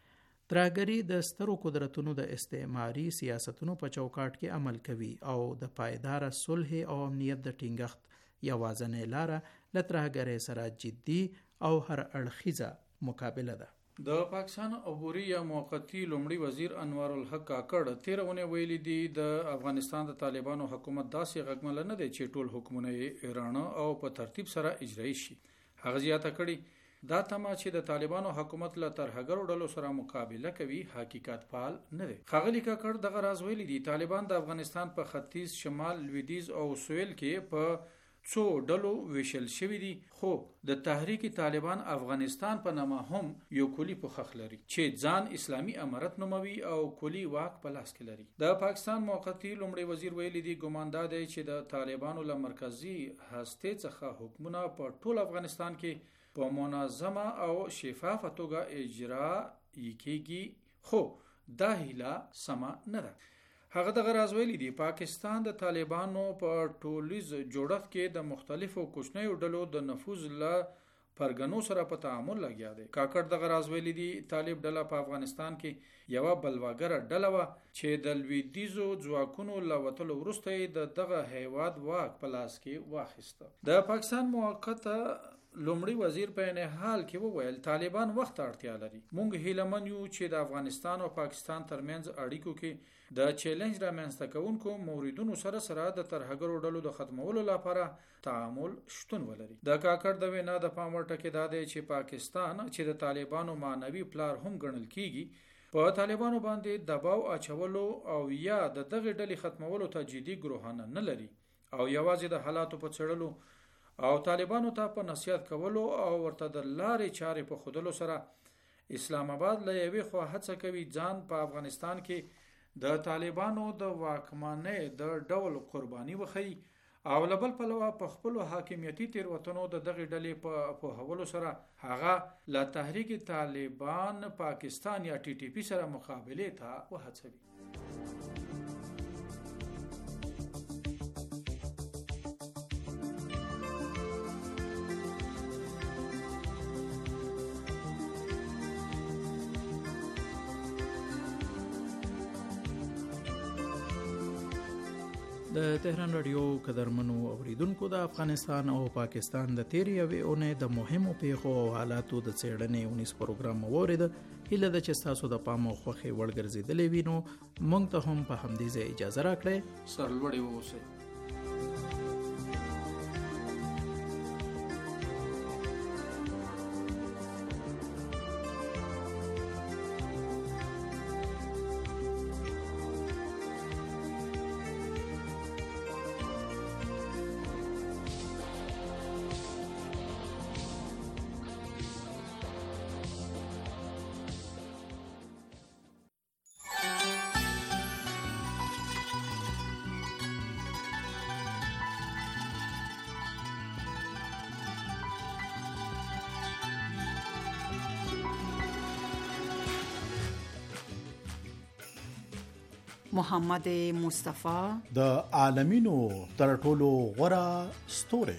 ترهګری د سترو قدرتونو د استعماري سیاستونو په چوکاټ کې عمل کوي او د پایدار صلح او امنیت د ټینګښت یوازنۍ لاره له ترهګری سره جدي او هر اړخیزه مقابله ده. د پاکستان عبوري یا موقتی لومړي وزیر انوار الحق کاکړ تیرونه ویلي دي د افغانستان د طالبانو حکومت داسې غږمل نه دی چې ټول حکومتونه ایران او په ترتیب سره اجرایی شي. هغه زیاته کړي دا تمه چې د طالبانو حکومت له ترهګرو ډلو سره مقابله کوي حقیقت فعال نه دی. ښاغلي کاکړ دغه راز ویلي دي طالبان د افغانستان په ختیځ، شمال، لویدیځ او سویل کې په څو ډلو ویشل شوی دي، خو د تحریک طالبان افغانستان په نامه هم یو کلی پوښښ لري چې ځان اسلامي امارت نوموي او کلی واک په لاس کې لري. د پاکستان موقتی لومړي وزیر ویلي دي ګمان دا دی چې د طالبانو له مرکزی هستې څخه حکومت په ټول افغانستان کې په منظمه او شفافه توګه اجرا کیږي، خو دا هیله سمه نه ده. هغه دغه راز ویلي دي پاکستان د طالبانو په ټولیز جوړښت کې د مختلفو کوچنیو ډلو د نفوذ له پرګنو سره په تعامل لګیا دی. کاکړ دغه راز ویلي دي طالب ډله په افغانستان کې یو بلواګره ډله و چې د لویدیزو ځواکونو لوتلو وروسته د دغه هیواد واک په لاس کې واخیسته. د پاکستان موقته لومړی وزیر په نه حال کې وویل طالبان وخت اړتیا لري. مونږ هیلمن یو چې د افغانستان او پاکستان ترمنځ اړیکو کې د چیلنج رامنځته کوونکو موردونو سره د ترهګرو ډلو د ختمولو لپاره تعامل شتون ولري. د کاکړ د وینا د پام وړ ټکی دا دی چې پاکستان چې د طالبانو معنوي پلار هم ګڼل کیږي په طالبانو باندې دباو اچولو او یا د دغه ډلې ختمولو ته جدي ګروهانه نه لري او یوازې د حالاتو په څېړلو او طالبانو ته په نصیحت کولو او ورته د لارې چارې په خودلو سره اسلام آباد له یوې خوا هڅه کوي ځان په افغانستان کې د طالبانو د واکمنۍ د ډول قرباني وخی او لبل پلوه په خپل حاکمیتي تیروتنو د دغه ډلې په پوهولو سره هغه له تحریک طالبان پاکستان یا ټي ټي پی سره مقابله ته وهڅوي. د تهران رادیو قدرمنو اوریدونکو د افغانستان او پاکستان د تیرې یوې اونۍ د مهمو پیښو او حالاتو د څېړنې 19 پروګرام واورید. هیله ده چې تاسو د پام او خوښې وړ ګرځېدلې وي نو موږ ته هم په همدې ځای اجازه راکړئ. سرلوړي واوسئ. محمد مصطفی د عالمینو تر ټولو غوره ستوری.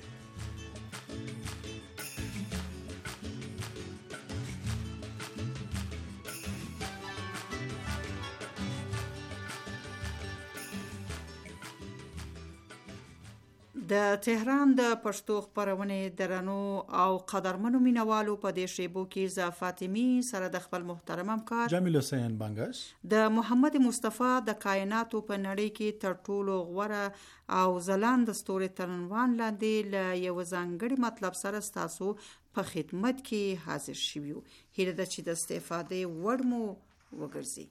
د تهران د پښتو خپرونې درنو او قدرمنو مینوالو په دې شیبو کې ز فاطمی سره د خپل محترم همکار جمیل حسین بنگس د محمد مصطفی د کائناتو په نړۍ کې تر ټولو غوره او ځلانده ستوري ترنوان لاندې له یو ځانګړي مطلب سره ستاسو په خدمت کې حاضر شویو. هیله ده چې د استفادې وړ مو وګرځي.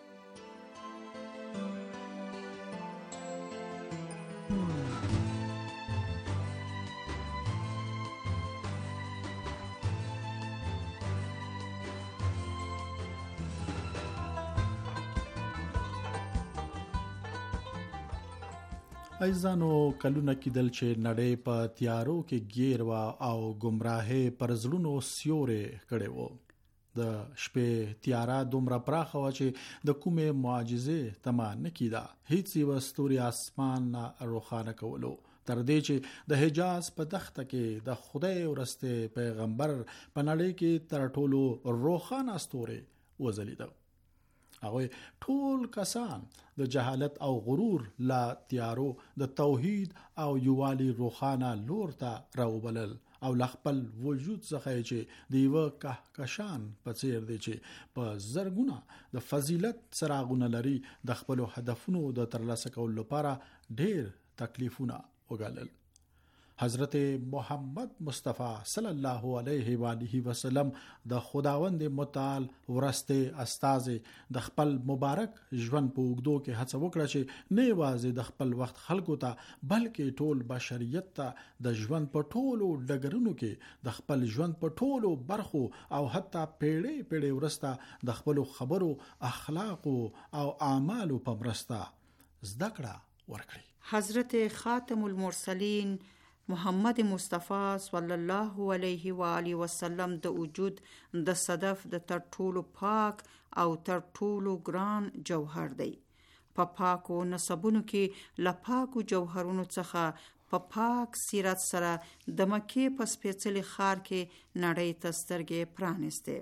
ایزانو کلونه کېدل چې نړۍ په تیارو کې گیر وا او گمراهۍ پر زړونو سیورې کړي وو. د شپې تیارا دومره پراخه و چې د کومې معجزې تمه نه کیده. هیڅ یو ستوري اسمان نه روښانه کولو تر دې چې د حجاز په دښته کې د خدای ورسته پیغمبر په نړۍ کې تر ټولو روښانه ستوري وځلیده. هغه ټول کسان د جهالت او غرور لا تیارو د توحید او یووالي روخانه لور ته راوبلل او لخپل وجود څخه چې دیو کهکشان په څیر دی چې په زرګونه د فضیلت څراغونه لري د خپل هدفونو د ترلاسه کولو لپاره ډېر تکلیفونه وګالل. حضرت محمد مصطفی صلی الله علیه و آله وسلم د خداوند متعال ورسته استاد د خپل مبارک ژوند په اوږدو کې هڅه وکړه چې نه یوازې د خپل وخت خلکو ته بلکې ټول بشریت ته د ژوند په ټولو ډګرونو کې د خپل ژوند په ټولو برخو او حتی پیړۍ پیړۍ ورسته د خپل خبرو اخلاق او اعمالو په مرسته زده کړه ورکړي. حضرت خاتم المرسلین محمد مصطفی صلی الله علیه و آله وسلم د وجود د صدف د تر ټولو پاک او تر ټولو ګران جوهر دی. په پاکو نسبونو کې له پاکو جوهرونو څخه په پاک سیرت سره د مکې په سپېڅلي ښار کې نړۍ ته سترګې پرانیستې.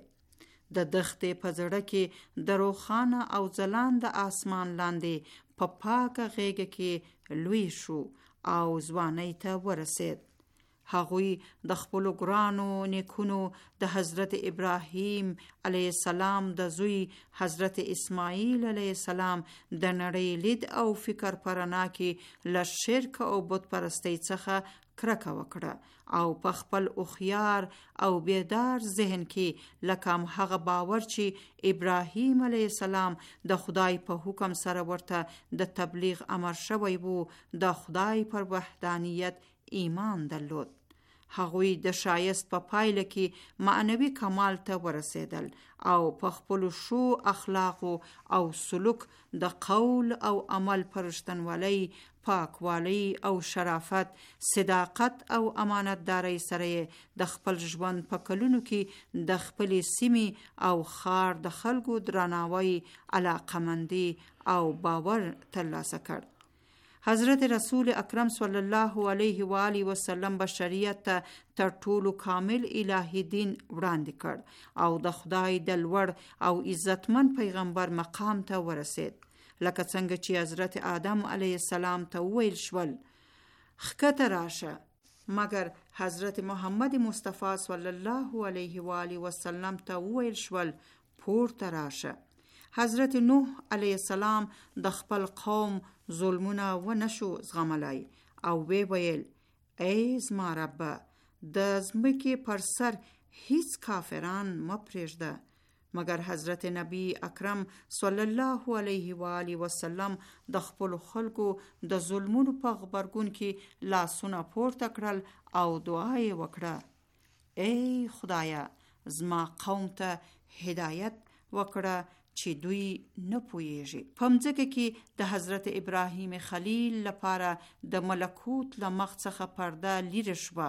د دښتې په زړه کې د روښانه او ځلانده آسمان لاندې په پاکه غېږه کې لوی شو او ځوانۍ ته ورسید. هغوی د خپلو ګرانو نیکونو د حضرت ابراهیم علیه السلام د زوی حضرت اسماعیل علیه السلام د نړۍ لید او فکر پرانا کې له شرک او بت پرستۍ څخه کرکه وکړه او په خپل اخیار او بیدار ذهن کې لکه هغه باور چې ابراهیم علیه السلام د خدای په حکم سره ورته د تبلیغ امر شوی وو د خدای پر وحدانیت ایمان درلود. هغوی د شایست په پایله کې معنوي کمال ته ورسېدل او په خپل شو اخلاقو او سلوک د قول او عمل پر رښتینولۍ، پاکوالی او شرافت، صداقت او امانتدارۍ سره د خپل ژوند په کلونو کې د خپل سیمې او خار د خلکو درناوی، علاقمندي او باور ترلاسه کړ. حضرت رسول اکرم صلی الله علیه و آله و سلم بشریت ته تر ټولو کامل الهی دین وړاندې کړ او د خدای د لوړ او عزتمن پیغمبر مقام ته ورسید. لکه څنګه چې حضرت آدم علیه السلام ته ویل شول خکته راشه، مگر حضرت محمد مصطفی صلی الله علیه و آله و سلم ته ویل شول پورته راشه. حضرت نوح علیه السلام د خپل قوم ظلمونه و نشو زغملای او وی ویل ای زما رب د ځمکې پر سر هیڅ کافران مپریږده. مگر حضرت نبی اکرم صلی الله علیه و آله و سلم د خپل خلکو د ظلمونو په غبرګون کې لاسونه پورته کړل او دعا یې وکړه ای خدایا زما قوم ته هدایت وکړه چې دوی نه پوهیږي. په مځکه کې د حضرت ابراهیم خلیل لپاره د ملکوت له مخ څخه پرده لیرې شوه،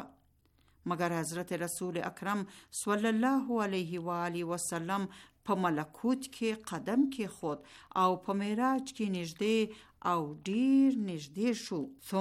مگر حضرت رسول اکرم صلی الله علیه و آله و سلم په ملکوت کې قدم کې خود او په معراج کې نږدې او ډیر نږدې شو.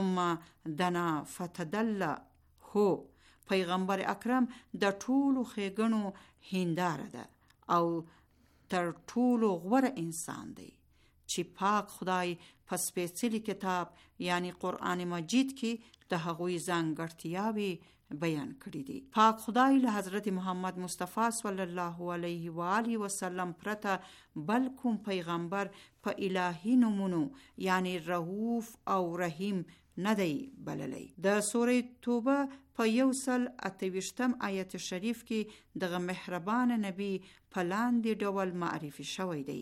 ثم دنا فتدلى. هو پیغمبر اکرم د ټولو ښېګڼو هنداره ده او تر ټولو غوره انسان دی چې پاک خدای په سپېڅلي کتاب یعنی قرآن مجید کې د هغوی ځانګړتیاوې بیان کړي دي. پاک خدای له حضرت محمد مصطفی صلی الله علیه و آله و سلم پرته بل کوم پیغمبر په الهی نومونو یعنی رؤوف او رحیم نه دی بللی. د سوره توبه په 128 آیت شریف کې دغه مهربان نبی په لاندې ډول معرفي شوی دی: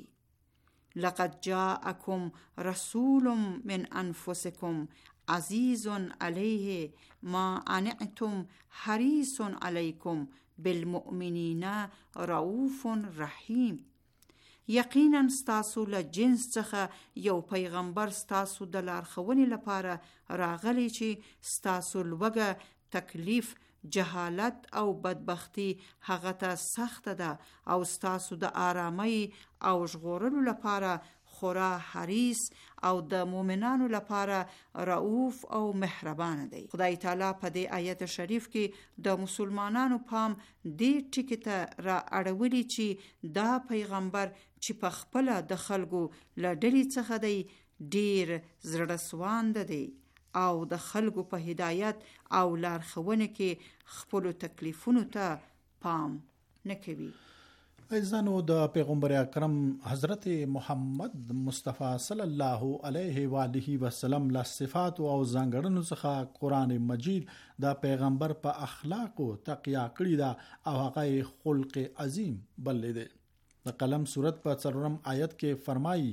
لقد جاءکم رسول من انفسکم عزیز علیه ما عنتم حریص علیکم بالمؤمنین رؤوف رحیم. یقینا ستاسو له جنس څخه یو پیغمبر ستاسو د لارښوونې لپاره راغلی چې ستاسو لوږه، تکلیف، جهالت او بدبختی هغه ته سخته ده او ستاسو د آرامۍ او ژغورلو لپاره خورا حریص او د مؤمنانو لپاره رؤوف او مهربان دی. خدای تعالی په دې آیت شریف کې د مسلمانانو پام دې ټکي ته را اړولی چې دا پیغمبر چې په خپل د خلکو له ډلې څخه دی ډیر زړه سواند دی او د خلکو په هدایت او لارښوونه کې خپل تکلیفونو ته پام نه کوي. ایزانو د پیغمبر اکرم حضرت محمد مصطفی صلی الله علیه و آله و سلم له صفات او ځانګړنو څخه قرآن مجید د پیغمبر په اخلاق او تقیا کړی دا او هغه خلق عظیم بللی دی. د قلم سورت په 4 آیت کې فرمایي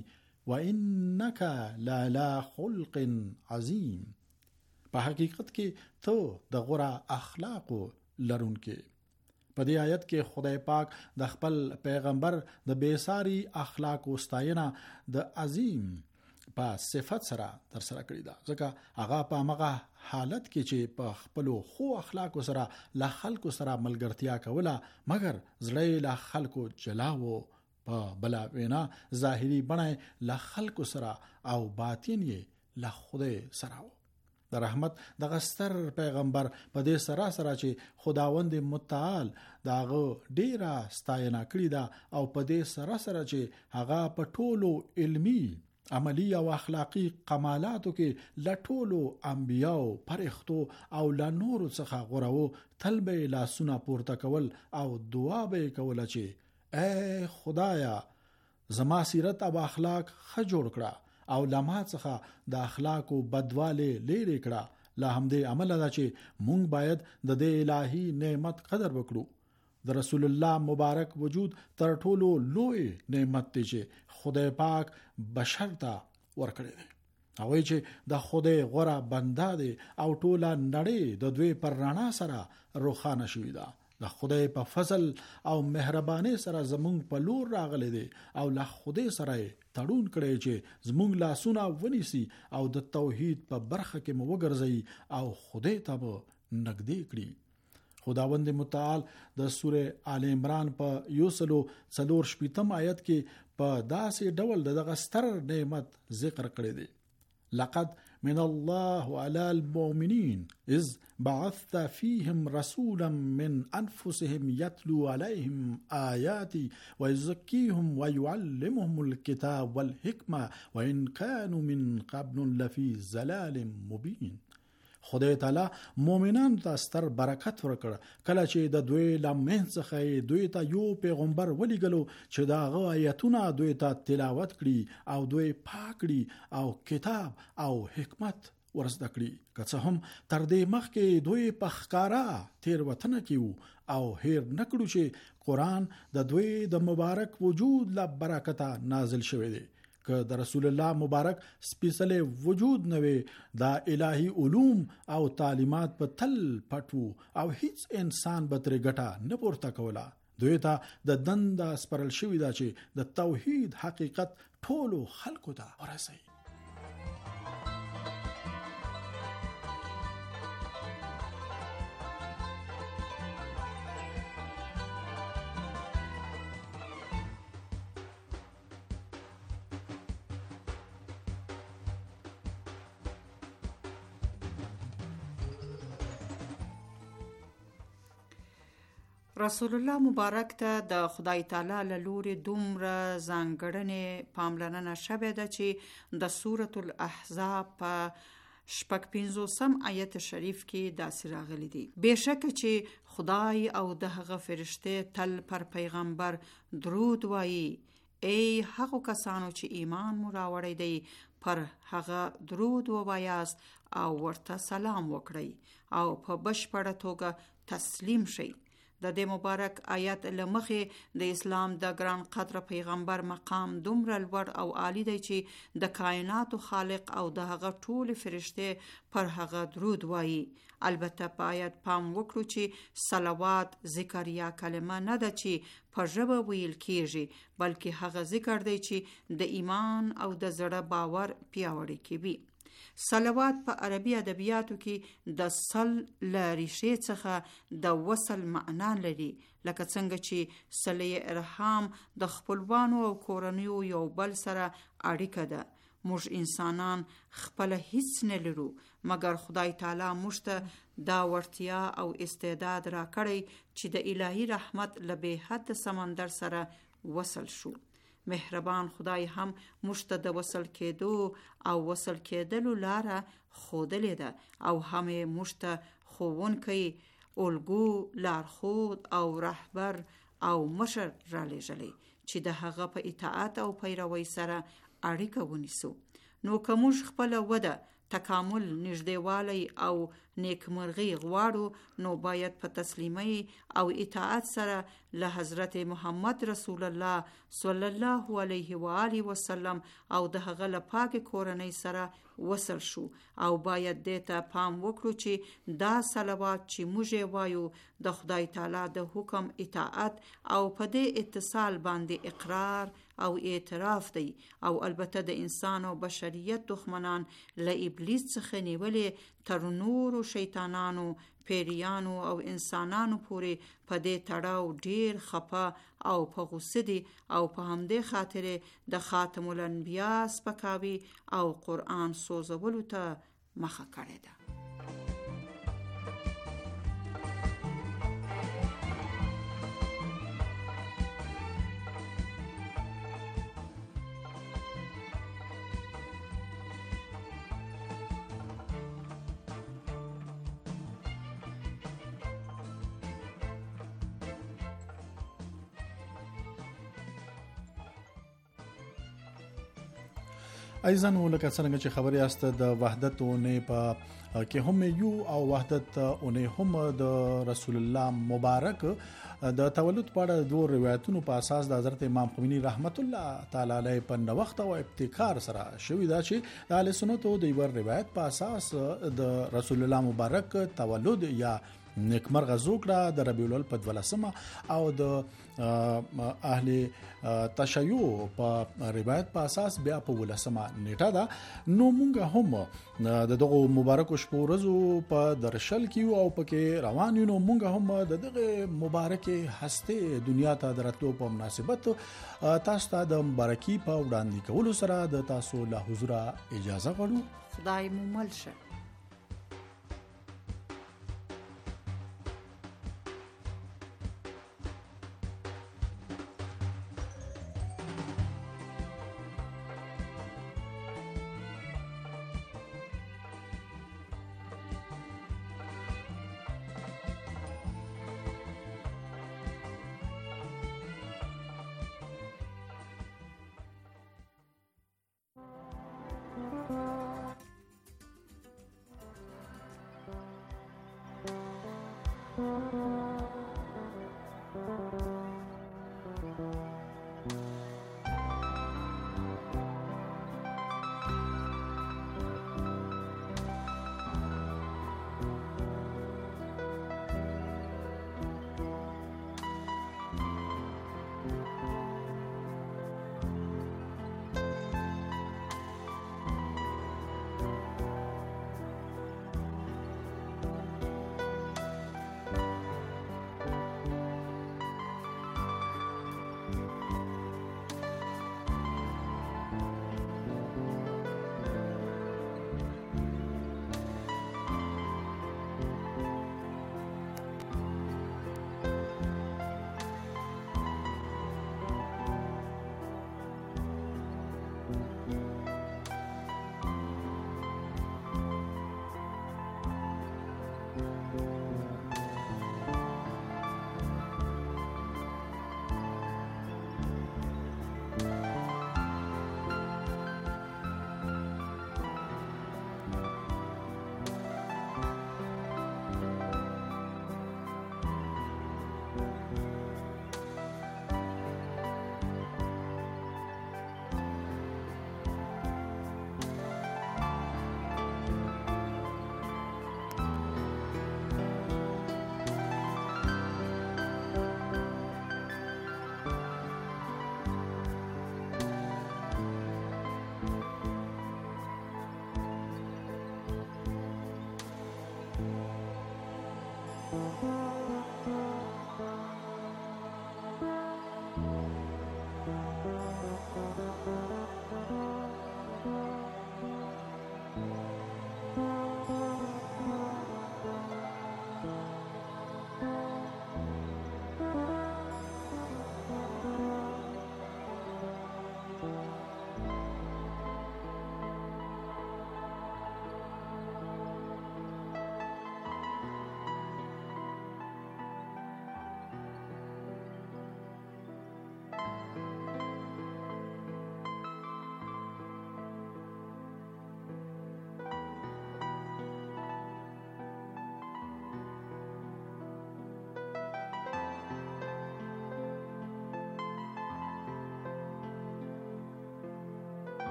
وَإِنَّكَ لَعَلَى خُلْقٍ عَظِيمٍ. په حقیقت کې ته د غوره اخلاقو لرونکې. په دې آیت کې خدای پاک د خپل پیغمبر د بیساری اخلاق او ستاینه د عظیم په صفت سره تر سره کړی دا، ځکه هغه په هغه حالت کې چې په خپل خو اخلاق سره له خلکو سره ملګرتیا کوله، مګر زړه له خلکو جلاو په بلا وینا ظاهری بڼه له خلکو سره او باطن یې له خدای سره. د رحمت د غستر پیغمبر په دې سره چې خداوند متعال داغه ډیره ستاینه کړې ده او په دې سره چې هغه په ټولو علمی عملی او اخلاقی کمالاتو کې لټولو انبیاو فرښتو او لا نور څخه غوړو طلبه لاسونه پورته کول او دعا به کول چې اے خدایا زما سیرت او اخلاق ښه جوړ کړه او لما څخه د اخلاق او بدواله لري کړه لا همدې عمل دا چې مونږ باید د دې الهي نعمت قدر وکړو د رسول الله مبارک وجود تر ټولو لوی نعمت دی چې خدای پاک بشر ته ورکړی دی هغه چې د خدای غوړه بنده دی او ټوله نړۍ د دوی پر رڼا سره روښانه شوې ده د خدای په فضل او مهرباني سره زمونږ په لور راغلی دی او له خدای سره تړون کړی چې زمونږ لاسونه ونیسي او د توحید په برخه کې مو وګرځي او خدای ته نږدې کړي خداوند متعال د سوره آل عمران په 144 آیت کې په داسې ډول دغه ستر نعمت ذکر کړی دی لقد من الله على المؤمنين إذ بعثت فيهم رسولا من أنفسهم يتلو عليهم آياتي ويزكيهم ويعلمهم الكتاب والحكمة وإن كانوا من قبل لفي ضلال مبين خدای تعالی مؤمنان ته ستر برکت ورکړ کله چې د دوی لمن څخه دوی ته یو پیغمبر ولېګلو چې دا غو آیتونه دوی ته تلاوت کړي او دوی پاکړي او کتاب او حکمت ورزده کړي که څه هم تر دې مخکې دوی په ښکارا تیروتنه کیو او هیر نکړو چې قرآن د دوی د مبارک وجود له برکته نازل شوی دی که د رسول الله مبارک سپیڅلې وجود نوي دا الهي علوم او تعلیمات په تل پټو او هیڅ انسان به تر ګټه نه پورته کولا دوی ته د دند سپرل شوی دا چې د توحید حقیقت ټولو خلکو ته ورسوي رسول الله مبارک ته د خدای تعالی له لوري دومره ځانګړنې پاملرنه شوې ده چې د سورة الاحزاب په 55 آیت شریف کې داسې راغلي دي بهشکه چې خدای او د هغه فرشته تل پر پیغمبر درود وایي ای هغه کسانو چې ایمان مو راوړی دی پر هغه درود ووایاست او ورته سلام وکړئ او په بشپړه توګه تسلیم شئ د دې مبارک آیات لمخې د اسلام د ګران قدر پیغمبر مقام دومره لوړ او عالی دی چې د کائنات خالق او د هغه ټول فرشته پر هغه درود وایي البته په آیات پام وکړو چې صلوات ذکر یا کلمه نه ده چې په ژبه ویل کیږي بلکې هغه ذکر دی چې د ایمان او د زړه باور پیاوړی کوي صلوات په عربي ادبیاتو کې د صل لریشه څخه د وصل معنا لري لکه څنګه چې صله ارحام د خپلوانو او کورنیو یو بل سره اړیکه ده موږ انسانان خپل هیڅ نه لرو مګر خدای تعالی موږ ته دا ورتیا او استعداد را کړی چې د الهي رحمت له به حد سمندر سره وصل شو مهربان خدای هم مشته د وصل کېدو او وصل کېدلو لاره خودلې ده او هم مشته خوونکی الګو لارښود او رهبر او مشر را لېږلی چې د هغه په اطاعت او پیروي سره اړیکه ونیسو نو که موږ خپل وده تکامل نږدېوالی او نیکمرغي غواړو نو باید په تسلیمۍ او اطاعت سره له حضرت محمد رسول الله صلی الله علیه و آله وسلم او د هغه له پاک کورنۍ سره وصل شو او باید دې ته پام وکړو چې دا صلوات چې موږ وایو د خدای تعالی د حکم اطاعت او په دې اتصال باندې اقرار او اعتراف دی او البته د انسان او بشریت دښمنان له ابلیس څخه نیولې تر نورو شیطانانو پیریانو او انسانانو پورې په دې تړاو ډیر خفه او په غوسه دي او په همدې خاطر د خاتم الانبیاء سپکاوي او قرآن سوزولو ته مخه کړې ده ایزن ولکه څنګه چې خبري است د وحدت اونې په کې هم یو او وحدت اونې هم د رسول الله مبارک د تولد په اړه دوه روایتونو په اساس د حضرت امام خمینی رحمت الله تعالی علیه په نوښت او ابتکار سره شوې دا چې د اهل سنتو د یو روایت په اساس د رسول الله مبارک تولد یا نیکمرغه زوکړه د ربیع الاول په 12 او د اهل تشیع په روایت په اساس بیا په 12 نیټه ده. نو مونږ هم د دغه مبارک شپو ورځو په درشل کې او پکې روان یو. مونږ هم د دغه مبارکه هسته دنیا ته درتلو په مناسبت تاسو ته د مبارکي په وړاندې کولو سره د تاسو له حضور اجازه غواړو. خدای مو مل شه.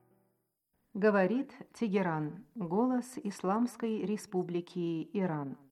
Говорит Тегеран, голос Исламской Республики Иран.